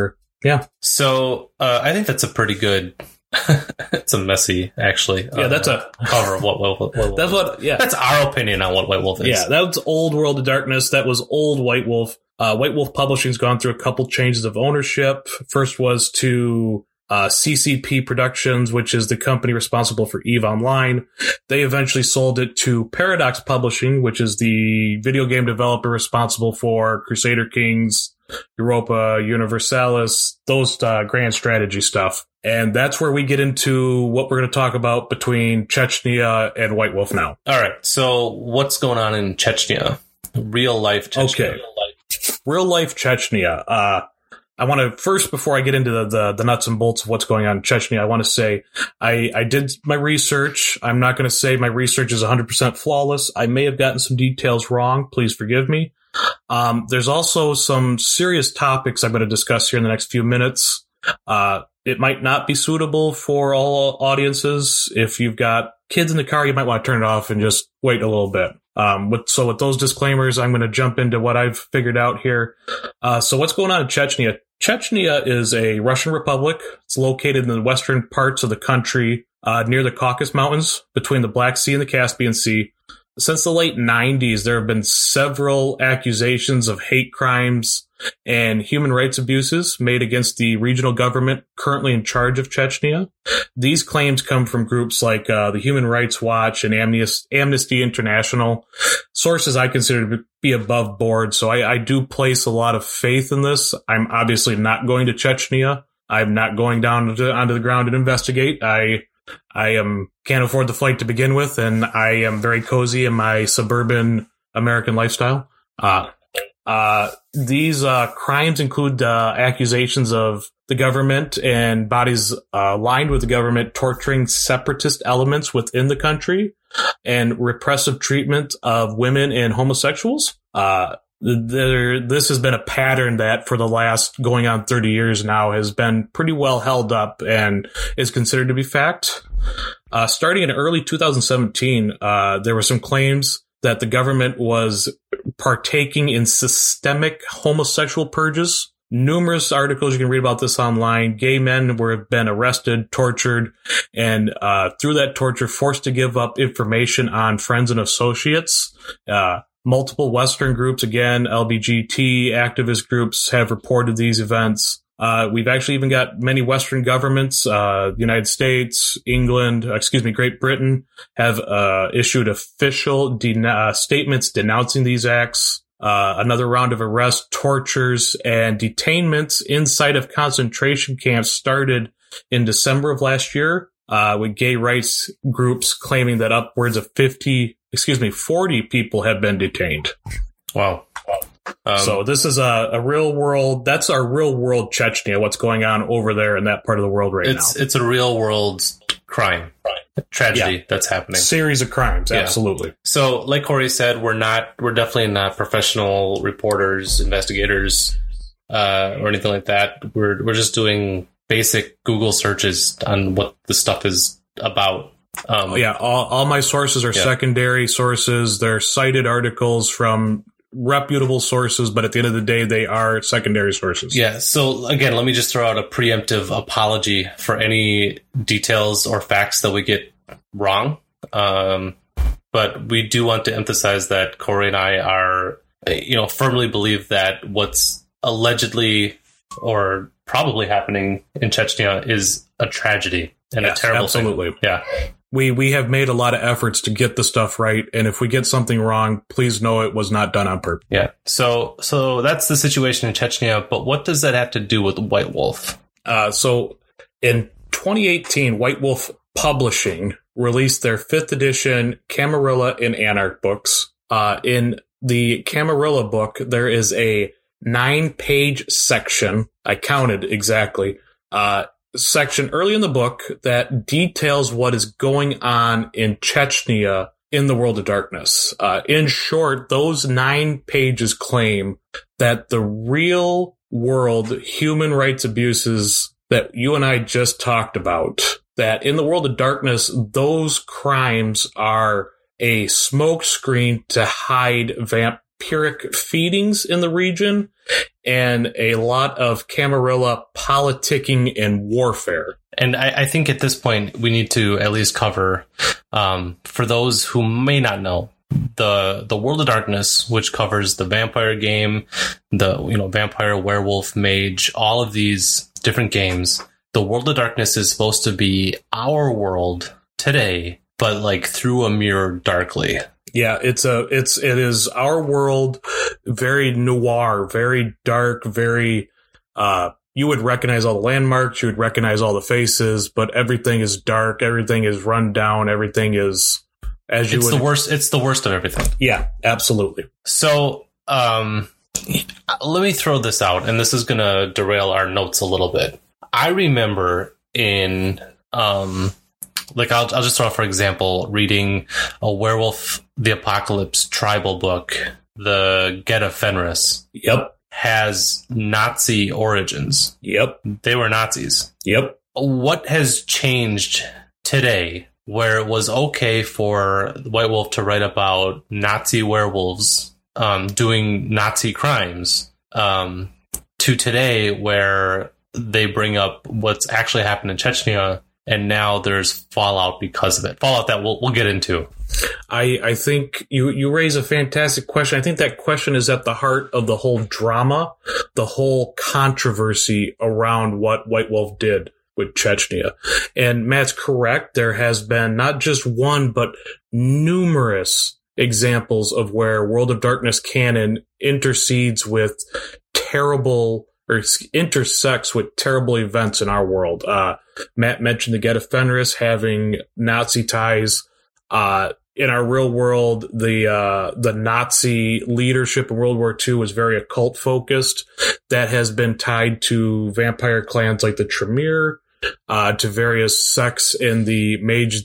Yeah. So I think that's a pretty good. It's a messy, actually. Yeah, that's a cover of what White Wolf is. That's what. Yeah, that's our opinion on what White Wolf is. Yeah, that was old World of Darkness. That was old White Wolf. White Wolf Publishing's gone through a couple changes of ownership. First was to CCP Productions, which is the company responsible for EVE Online. They eventually sold it to Paradox Publishing, which is the video game developer responsible for Crusader Kings, Europa Universalis, those grand strategy stuff. And that's where we get into what we're going to talk about between Chechnya and White Wolf now. All right. So what's going on in Chechnya? Real life Chechnya. Okay. Real life Chechnya. I want to first, before I get into the nuts and bolts of what's going on in Chechnya, I want to say I did my research. I'm not going to say my research is 100% flawless. I may have gotten some details wrong. Please forgive me. There's also some serious topics I'm going to discuss here in the next few minutes. It might not be suitable for all audiences. If you've got kids in the car, you might want to turn it off and just wait a little bit. With those disclaimers, I'm going to jump into what I've figured out here. So what's going on in Chechnya? Chechnya is a Russian republic. It's located in the western parts of the country, near the Caucasus Mountains, between the Black Sea and the Caspian Sea. Since the late 90s, there have been several accusations of hate crimes and human rights abuses made against the regional government currently in charge of Chechnya. These claims come from groups like the Human Rights Watch and Amnesty International, sources I consider to be above board. So I do place a lot of faith in this. I'm obviously not going to Chechnya. I'm not going down onto the ground and investigate. I can't afford the flight to begin with, and I am very cozy in my suburban American lifestyle. These crimes include accusations of the government and bodies aligned with the government torturing separatist elements within the country and repressive treatment of women and homosexuals. This has been a pattern that for the last going on 30 years now has been pretty well held up and is considered to be fact. Starting in early 2017, there were some claims that the government was partaking in systemic homosexual purges. Numerous articles you can read about this online. Gay men have been arrested, tortured, and through that torture forced to give up information on friends and associates. Multiple Western groups, again, LBGT activist groups, have reported these events. We've actually even got many Western governments, United States, Great Britain, have issued official statements denouncing these acts. Another round of arrests, tortures, and detainments inside of concentration camps started in December of last year, with gay rights groups claiming that upwards of 40 people have been detained. Wow. So this is a real world. That's our real world Chechnya, what's going on over there in that part of the world now. It's a real world crime, tragedy that's happening. Series of crimes, absolutely. So like Corey said, we're definitely not professional reporters, investigators, or anything like that. We're just doing basic Google searches on what the stuff is about. All my sources are secondary sources. They're cited articles from reputable sources, but at the end of the day, they are secondary sources. Yeah. So again, let me just throw out a preemptive apology for any details or facts that we get wrong. But we do want to emphasize that Corey and I are, firmly believe that what's allegedly or probably happening in Chechnya is a tragedy and a terrible absolutely thing. Yeah. We have made a lot of efforts to get the stuff right, and if we get something wrong, please know it was not done on purpose. Yeah. So that's the situation in Chechnya, but what does that have to do with White Wolf? So in 2018, White Wolf Publishing released their 5th edition Camarilla and Anarch books. In the Camarilla book, there is a 9-page section, I counted exactly, section early in the book that details what is going on in Chechnya in the World of Darkness. In short, those 9 pages claim that the real world human rights abuses that you and I just talked about, that in the World of Darkness, those crimes are a smokescreen to hide vampiric feedings in the region and a lot of Camarilla politicking and warfare. And I think at this point we need to at least cover, for those who may not know, the World of Darkness, which covers the vampire game, the vampire, werewolf, mage, all of these different games. The World of Darkness is supposed to be our world today, but like through a mirror darkly. Yeah, it is our world, very noir, very dark, very you would recognize all the landmarks, you would recognize all the faces, but everything is dark, everything is run down, everything is It's the worst of everything. Yeah, absolutely. So, let me throw this out, and this is going to derail our notes a little bit. I remember in, I'll just throw out, for example, reading a Werewolf the Apocalypse tribal book, the Get of Fenris. Yep. Has Nazi origins. Yep. They were Nazis. Yep. What has changed today where it was okay for White Wolf to write about Nazi werewolves doing Nazi crimes to today where they bring up what's actually happened in Chechnya, and now there's fallout because of it. Fallout that we'll get into. I think you raise a fantastic question. I think that question is at the heart of the whole drama, the whole controversy around what White Wolf did with Chechnya. And Matt's correct. There has been not just one, but numerous examples of where World of Darkness canon intercedes with terrible, or intersects with terrible events in our world. Matt mentioned the Get of Fenris having Nazi ties. In our real world, the Nazi leadership in World War II was very occult focused. That has been tied to vampire clans like the Tremere, to various sects in the Mage,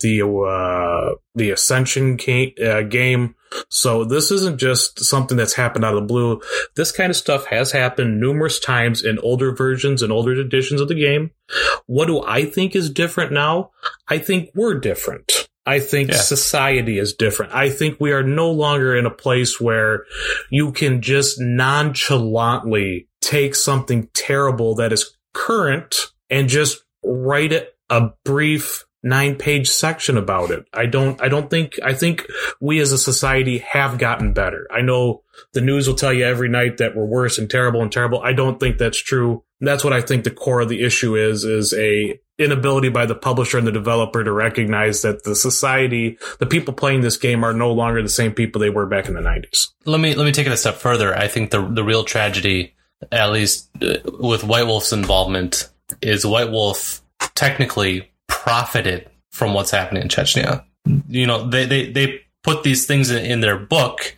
the Ascension game. So this isn't just something that's happened out of the blue. This kind of stuff has happened numerous times in older versions and older editions of the game. What do I think is different now? I think we're different. I think society is different. I think we are no longer in a place where you can just nonchalantly take something terrible that is current and just write a brief 9-page section about it. I think we as a society have gotten better. I know the news will tell you every night that we're worse and terrible and terrible. I don't think that's true. That's what I think the core of the issue is a inability by the publisher and the developer to recognize that the society, the people playing this game are no longer the same people they were back in the 90s. Let me take it a step further. I think the real tragedy, at least with White Wolf's involvement, is White Wolf technically profited from what's happening in Chechnya. They put these things in their book,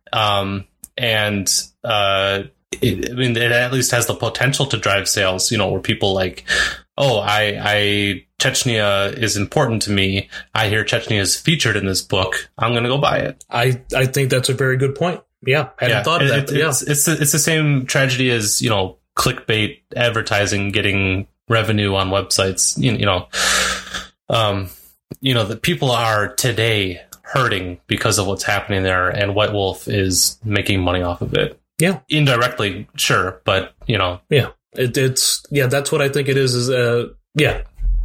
it at least has the potential to drive sales, where people like, Chechnya is important to me. I hear Chechnya is featured in this book. I'm going to go buy it. I think that's a very good point. Yeah. I hadn't thought of that. It's the same tragedy as, clickbait advertising getting revenue on websites. The people are today hurting because of what's happening there, and White Wolf is making money off of it. Yeah. Indirectly, sure, but Yeah. That's what I think it is Yeah.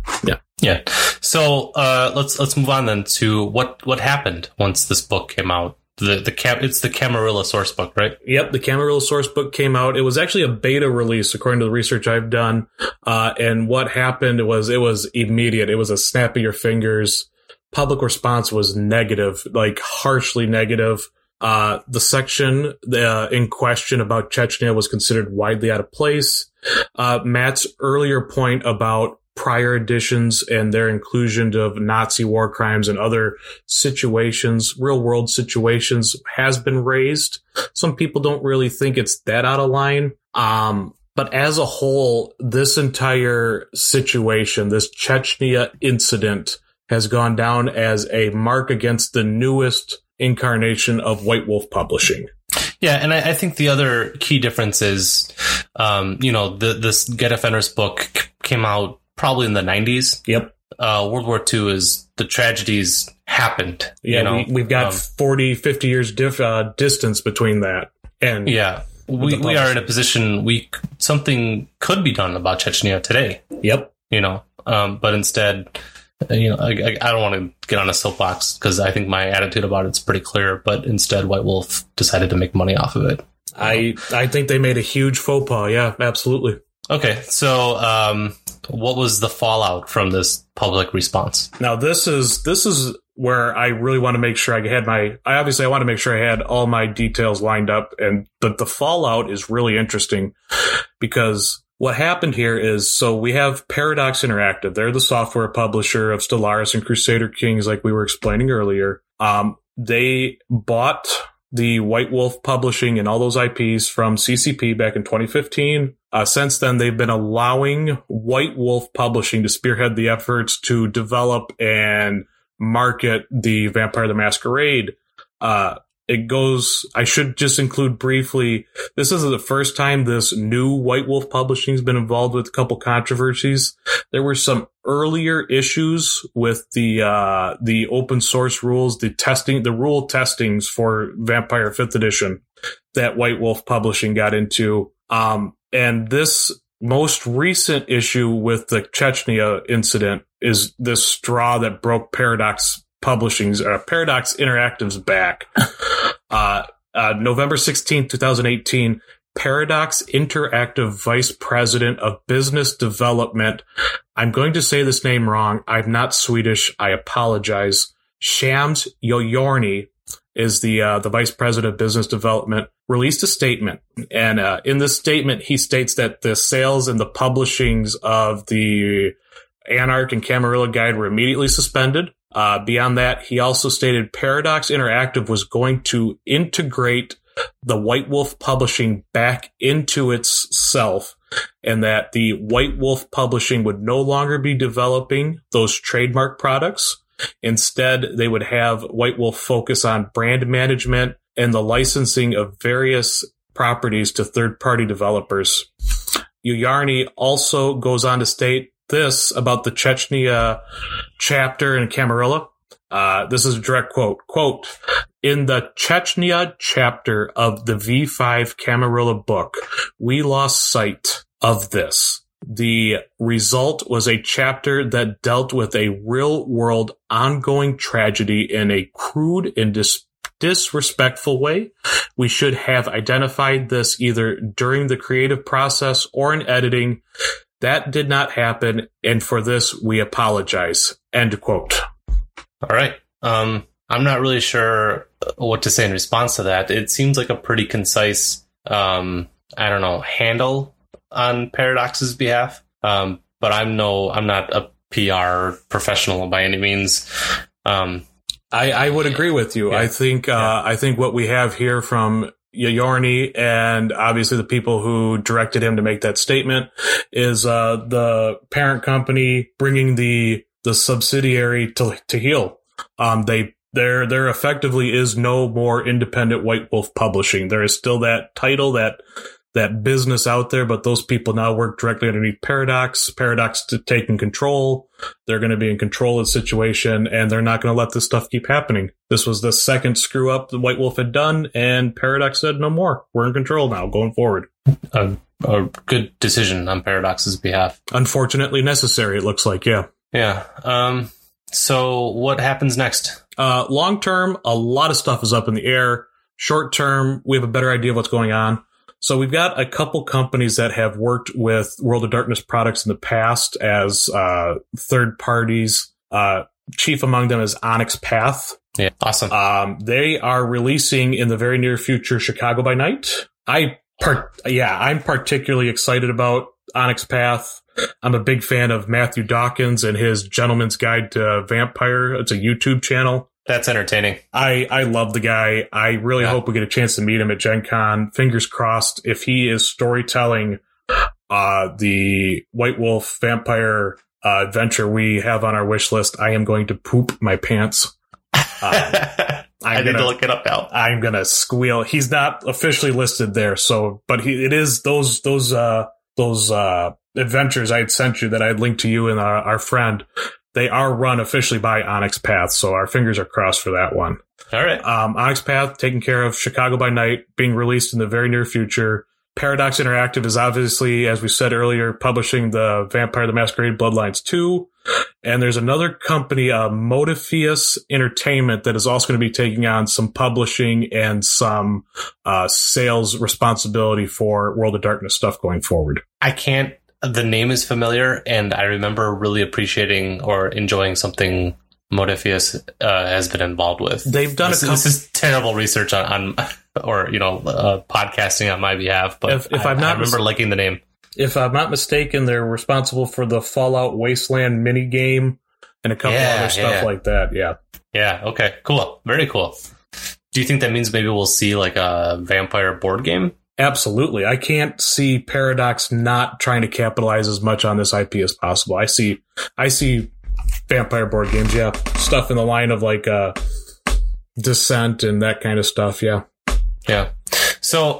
So let's move on then to what happened once this book came out. It's the Camarilla source book, right? Yep, the Camarilla source book came out. It was actually a beta release, according to the research I've done. And what happened was it was immediate. It was a snap of your fingers. Public response was negative, like harshly negative. The section in question about Chechnya was considered widely out of place. Matt's earlier point about prior editions and their inclusion of Nazi war crimes and other situations, real world situations, has been raised. Some people don't really think it's that out of line. But as a whole, this entire situation, this Chechnya incident, has gone down as a mark against the newest incarnation of White Wolf Publishing. Yeah, and I think the other key difference is, this Get of Fenris book came out probably in the 90s. Yep. World War II is the tragedies happened. Yeah, we've got 40, 50 years distance between that. And yeah, we are in a position something could be done about Chechnya today. Yep. But instead, I don't want to get on a soapbox because I think my attitude about it's pretty clear. But instead, White Wolf decided to make money off of it. I think they made a huge faux pas. Yeah, absolutely. Okay, so what was the fallout from this public response? Now, this is where I really want to make sure I want to make sure I had all my details lined up, but the fallout is really interesting because what happened here is, so we have Paradox Interactive. They're the software publisher of Stellaris and Crusader Kings, like we were explaining earlier. They bought the White Wolf publishing and all those IPs from CCP back in 2015. Since then, they've been allowing White Wolf Publishing to spearhead the efforts to develop and market the Vampire the Masquerade. I should just include briefly, this isn't the first time this new White Wolf Publishing has been involved with a couple controversies. There were some earlier issues with the open source rules, the rule testings for Vampire 5th edition that White Wolf Publishing got into. And this most recent issue with the Chechnya incident is this straw that broke Paradox Interactive's back. November 16th, 2018, Paradox Interactive Vice President of Business Development. I'm going to say this name wrong. I'm not Swedish. I apologize. Shams Yoyorni is the Vice President of Business Development, released a statement. And in this statement, he states that the sales and the publishings of the Anarch and Camarilla Guide were immediately suspended. Beyond that, he also stated Paradox Interactive was going to integrate the White Wolf Publishing back into itself, and that the White Wolf Publishing would no longer be developing those trademark products. Instead, they would have White Wolf focus on brand management and the licensing of various properties to third-party developers. Yoyorni also goes on to state this about the Chechnya chapter in Camarilla. This is a direct quote. Quote, in the Chechnya chapter of the V5 Camarilla book, we lost sight of this. The result was a chapter that dealt with a real-world ongoing tragedy in a crude and disrespectful way. We should have identified this either during the creative process or in editing. That did not happen, and for this, we apologize. End quote. All right. I'm not really sure what to say in response to that. It seems like a pretty concise, handle on Paradox's behalf. But I'm not a PR professional by any means. I would agree with you. Yeah. I think what we have here from Yoyorni and obviously the people who directed him to make that statement is the parent company bringing the subsidiary to heel. There effectively is no more independent White Wolf Publishing. There is still that title, that business out there, but those people now work directly underneath Paradox. Paradox taking control. They're going to be in control of the situation, and they're not going to let this stuff keep happening. This was the second screw up that White Wolf had done, and Paradox said no more. We're in control now, going forward. A good decision on Paradox's behalf. Unfortunately necessary, it looks like, yeah. Yeah. So what happens next? Long term, a lot of stuff is up in the air. Short term, we have a better idea of what's going on. So we've got a couple companies that have worked with World of Darkness products in the past as third parties. Chief among them is Onyx Path. Yeah, awesome. They are releasing in the very near future Chicago by Night. I'm particularly excited about Onyx Path. I'm a big fan of Matthew Dawkins and his Gentleman's Guide to Vampire. It's a YouTube channel. That's entertaining. I love the guy. I really hope we get a chance to meet him at Gen Con. Fingers crossed. If he is storytelling the White Wolf Vampire adventure we have on our wish list, I am going to poop my pants. I need to look it up now. I'm going to squeal. He's not officially listed there, but it is those adventures I had sent you that I had linked to you and our friend. they are run officially by Onyx Path, so our fingers are crossed for that one. All right. Onyx Path taking care of Chicago by Night, being released in the very near future. Paradox Interactive is obviously, as we said earlier, publishing the Vampire the Masquerade Bloodlines 2. And there's another company, Modiphius Entertainment, that is also going to be taking on some publishing and some sales responsibility for World of Darkness stuff going forward. The name is familiar, and I remember really appreciating or enjoying something Modiphius has been involved with. They've done this is terrible research on or podcasting on my behalf, but I remember liking the name. If I'm not mistaken, they're responsible for the Fallout Wasteland mini game and a couple other stuff like that. Yeah. Okay. Cool. Very cool. Do you think that means maybe we'll see like a vampire board game? Absolutely. I can't see Paradox not trying to capitalize as much on this IP as possible. I see vampire board games, stuff in the line of like Descent and that kind of stuff, yeah. So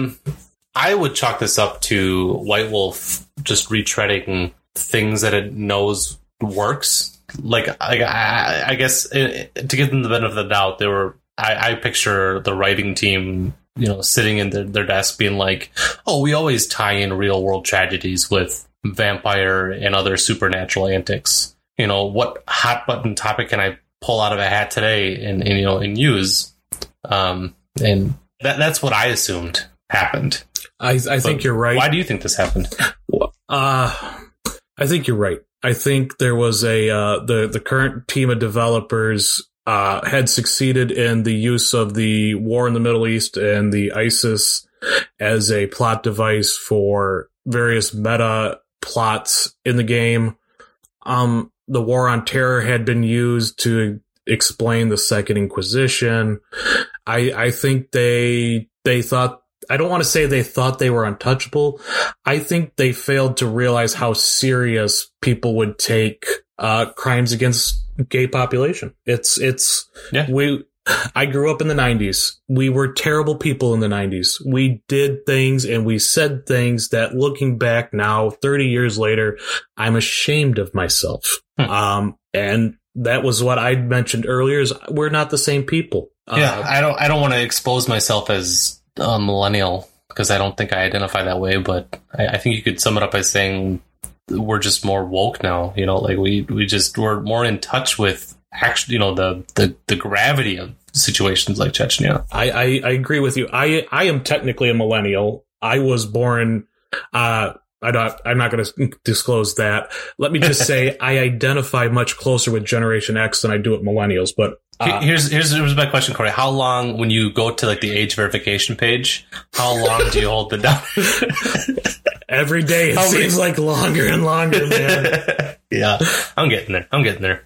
I would chalk this up to White Wolf just retreading things that it knows works. Like I guess to give them the benefit of the doubt, I picture the writing team, sitting in their desk being like, oh, we always tie in real world tragedies with vampire and other supernatural antics. What hot button topic can I pull out of a hat today and use? And that's what I assumed happened. I think you're right. Why do you think this happened? I think you're right. I think there was the current team of developers had succeeded in the use of the war in the Middle East and the ISIS as a plot device for various meta plots in the game. The War on Terror had been used to explain the Second Inquisition. I think they thought, I don't want to say they thought they were untouchable. I think they failed to realize how serious people would take crimes against gay population. I grew up in the 90s. We were terrible people in the 90s. We did things and we said things that, looking back now, 30 years later, I'm ashamed of myself. And that was what I mentioned earlier, is we're not the same people. I don't want to expose myself as a millennial, because I don't think I identify that way, but I think you could sum it up by saying we're just more woke now. Like we're more in touch with actually, the gravity of situations like Chechnya. I agree with you. I am technically a millennial. I was born, I'm not going to disclose that. Let me just say I identify much closer with Generation X than I do with millennials. But here's my question, Corey. How long, when you go to like the age verification page, how long do you hold the down? Every day it seems like longer and longer, man. Yeah, I'm getting there.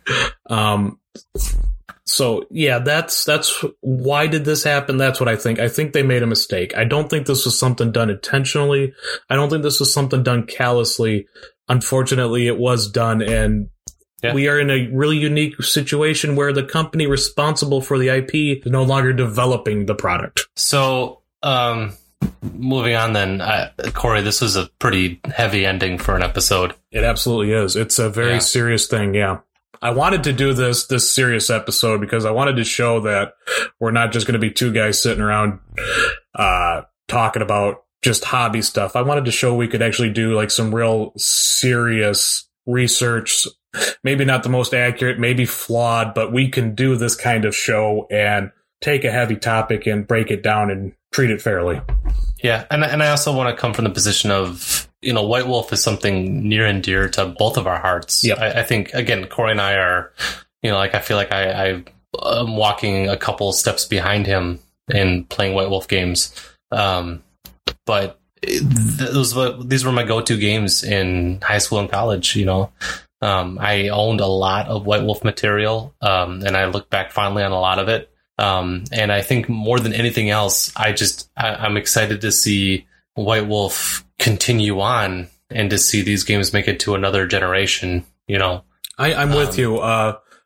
So yeah, that's why did this happen? That's what I think. I think they made a mistake. I don't think this was something done intentionally. I don't think this was something done callously. Unfortunately, it was done, and we are in a really unique situation where the company responsible for the IP is no longer developing the product. So, moving on then, Corey, this was a pretty heavy ending for an episode. It absolutely is. It's a very serious thing, yeah. I wanted to do this serious episode because I wanted to show that we're not just going to be two guys sitting around talking about just hobby stuff. I wanted to show we could actually do like some real serious research, maybe not the most accurate, maybe flawed, but we can do this kind of show and take a heavy topic and break it down and treat it fairly. Yeah, and I also want to come from the position of, White Wolf is something near and dear to both of our hearts. Yep. I think, again, Corey and I are, I feel like I'm walking a couple steps behind him in playing White Wolf games. But these were my go-to games in high school and college, I owned a lot of White Wolf material, and I look back fondly on a lot of it. And I think more than anything else, I'm excited to see White Wolf continue on and to see these games make it to another generation, I'm with you.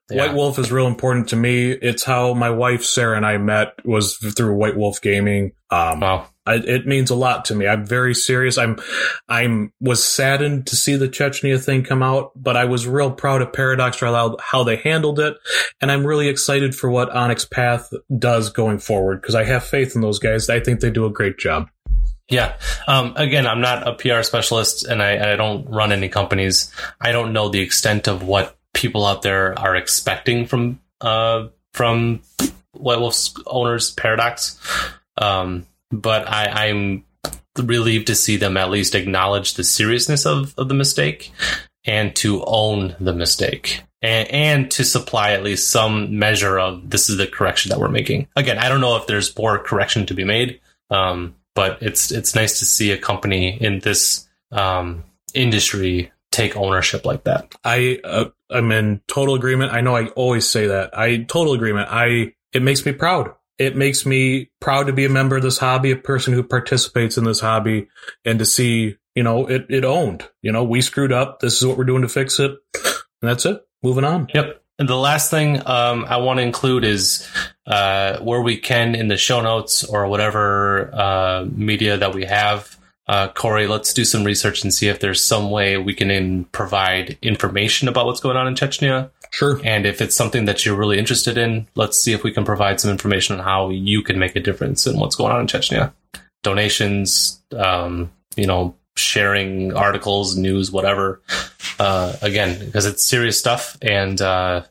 White Wolf is real important to me. It's how my wife Sarah and I met, was through White Wolf Gaming. It means a lot to me. I'm very serious. Was saddened to see the Chechnya thing come out, but I was real proud of Paradox for how they handled it, and I'm really excited for what Onyx Path does going forward, because I have faith in those guys. I think they do a great job. Yeah. Again, I'm not a PR specialist, and I don't run any companies. I don't know the extent of what people out there are expecting from White Wolf's owners, Paradox. But I'm relieved to see them at least acknowledge the seriousness of the mistake and to own the mistake and to supply at least some measure of this is the correction that we're making. Again, I don't know if there's more correction to be made, but it's nice to see a company in this industry take ownership like that. I'm in total agreement. I know I always say that. Total agreement. It makes me proud. It makes me proud to be a member of this hobby, a person who participates in this hobby, and to see, it owned. We screwed up. This is what we're doing to fix it. And that's it. Moving on. Yep. And the last thing I want to include is where we can in the show notes or whatever media that we have. Corey, let's do some research and see if there's some way we can provide information about what's going on in Chechnya. Sure. And if it's something that you're really interested in, let's see if we can provide some information on how you can make a difference in what's going on in Chechnya. Donations, sharing articles, news, whatever. Again, because it's serious stuff, and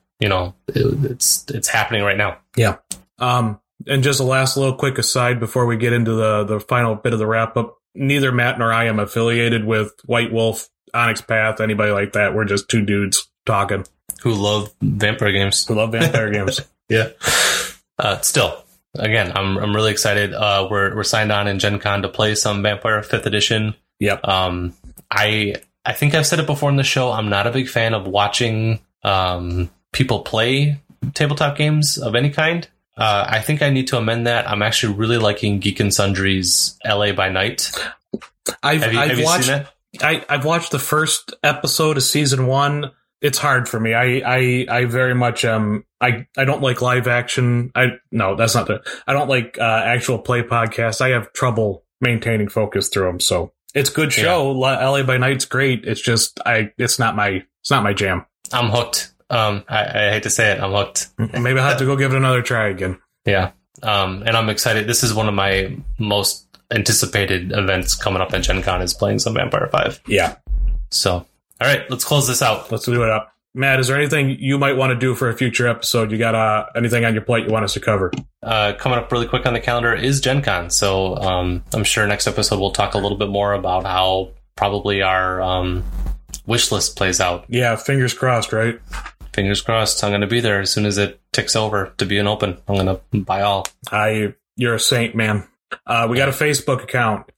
it's happening right now. Yeah. And just a last little quick aside before we get into the final bit of the wrap up. Neither Matt nor I am affiliated with White Wolf, Onyx Path, anybody like that. We're just two dudes talking. Who love vampire games. Yeah. Still, again, I'm really excited. We're signed on in Gen Con to play some Vampire 5th edition. Yep. I think I've said it before in the show. I'm not a big fan of watching people play tabletop games of any kind. I think I need to amend that. I'm actually really liking Geek and Sundry's LA by Night. Have you seen that? I've watched the first episode of season 1. It's hard for me. I very much I don't like live action. No, that's not the. I don't like actual play podcasts. I have trouble maintaining focus through them. So it's a good show. Yeah. LA by Night's great. It's just it's not my jam. I'm hooked. I hate to say it, I'm hooked. Maybe I'll have to go give it another try again. Yeah. And I'm excited. This is one of my most anticipated events coming up at Gen Con, is playing some Vampire 5. Yeah. So, all right, let's close this out. Let's do it up. Matt, is there anything you might want to do for a future episode? You got anything on your plate you want us to cover? Coming up really quick on the calendar is Gen Con. So I'm sure next episode we'll talk a little bit more about how probably our wish list plays out. Yeah, fingers crossed, right? Fingers crossed. I'm going to be there as soon as it ticks over to be an open. I'm going to buy all. You're a saint, man. We got a Facebook account,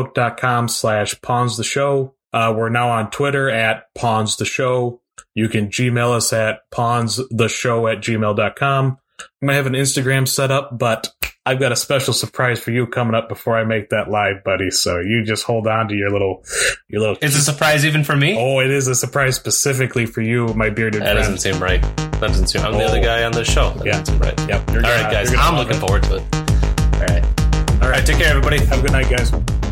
facebook.com/pawnstheshow. We're now on Twitter at pawnstheshow. You can Gmail us at pawnstheshow@gmail.com. I might have an Instagram set up, but I've got a special surprise for you coming up before I make that live, buddy. So you just hold on to your little. It's a surprise even for me? Oh, it is a surprise specifically for you, my bearded friend. That doesn't seem right. I'm the other guy on the show. That doesn't seem right. Yep. All right, guys. I'm looking forward to it. All right. Take care, everybody. Have a good night, guys.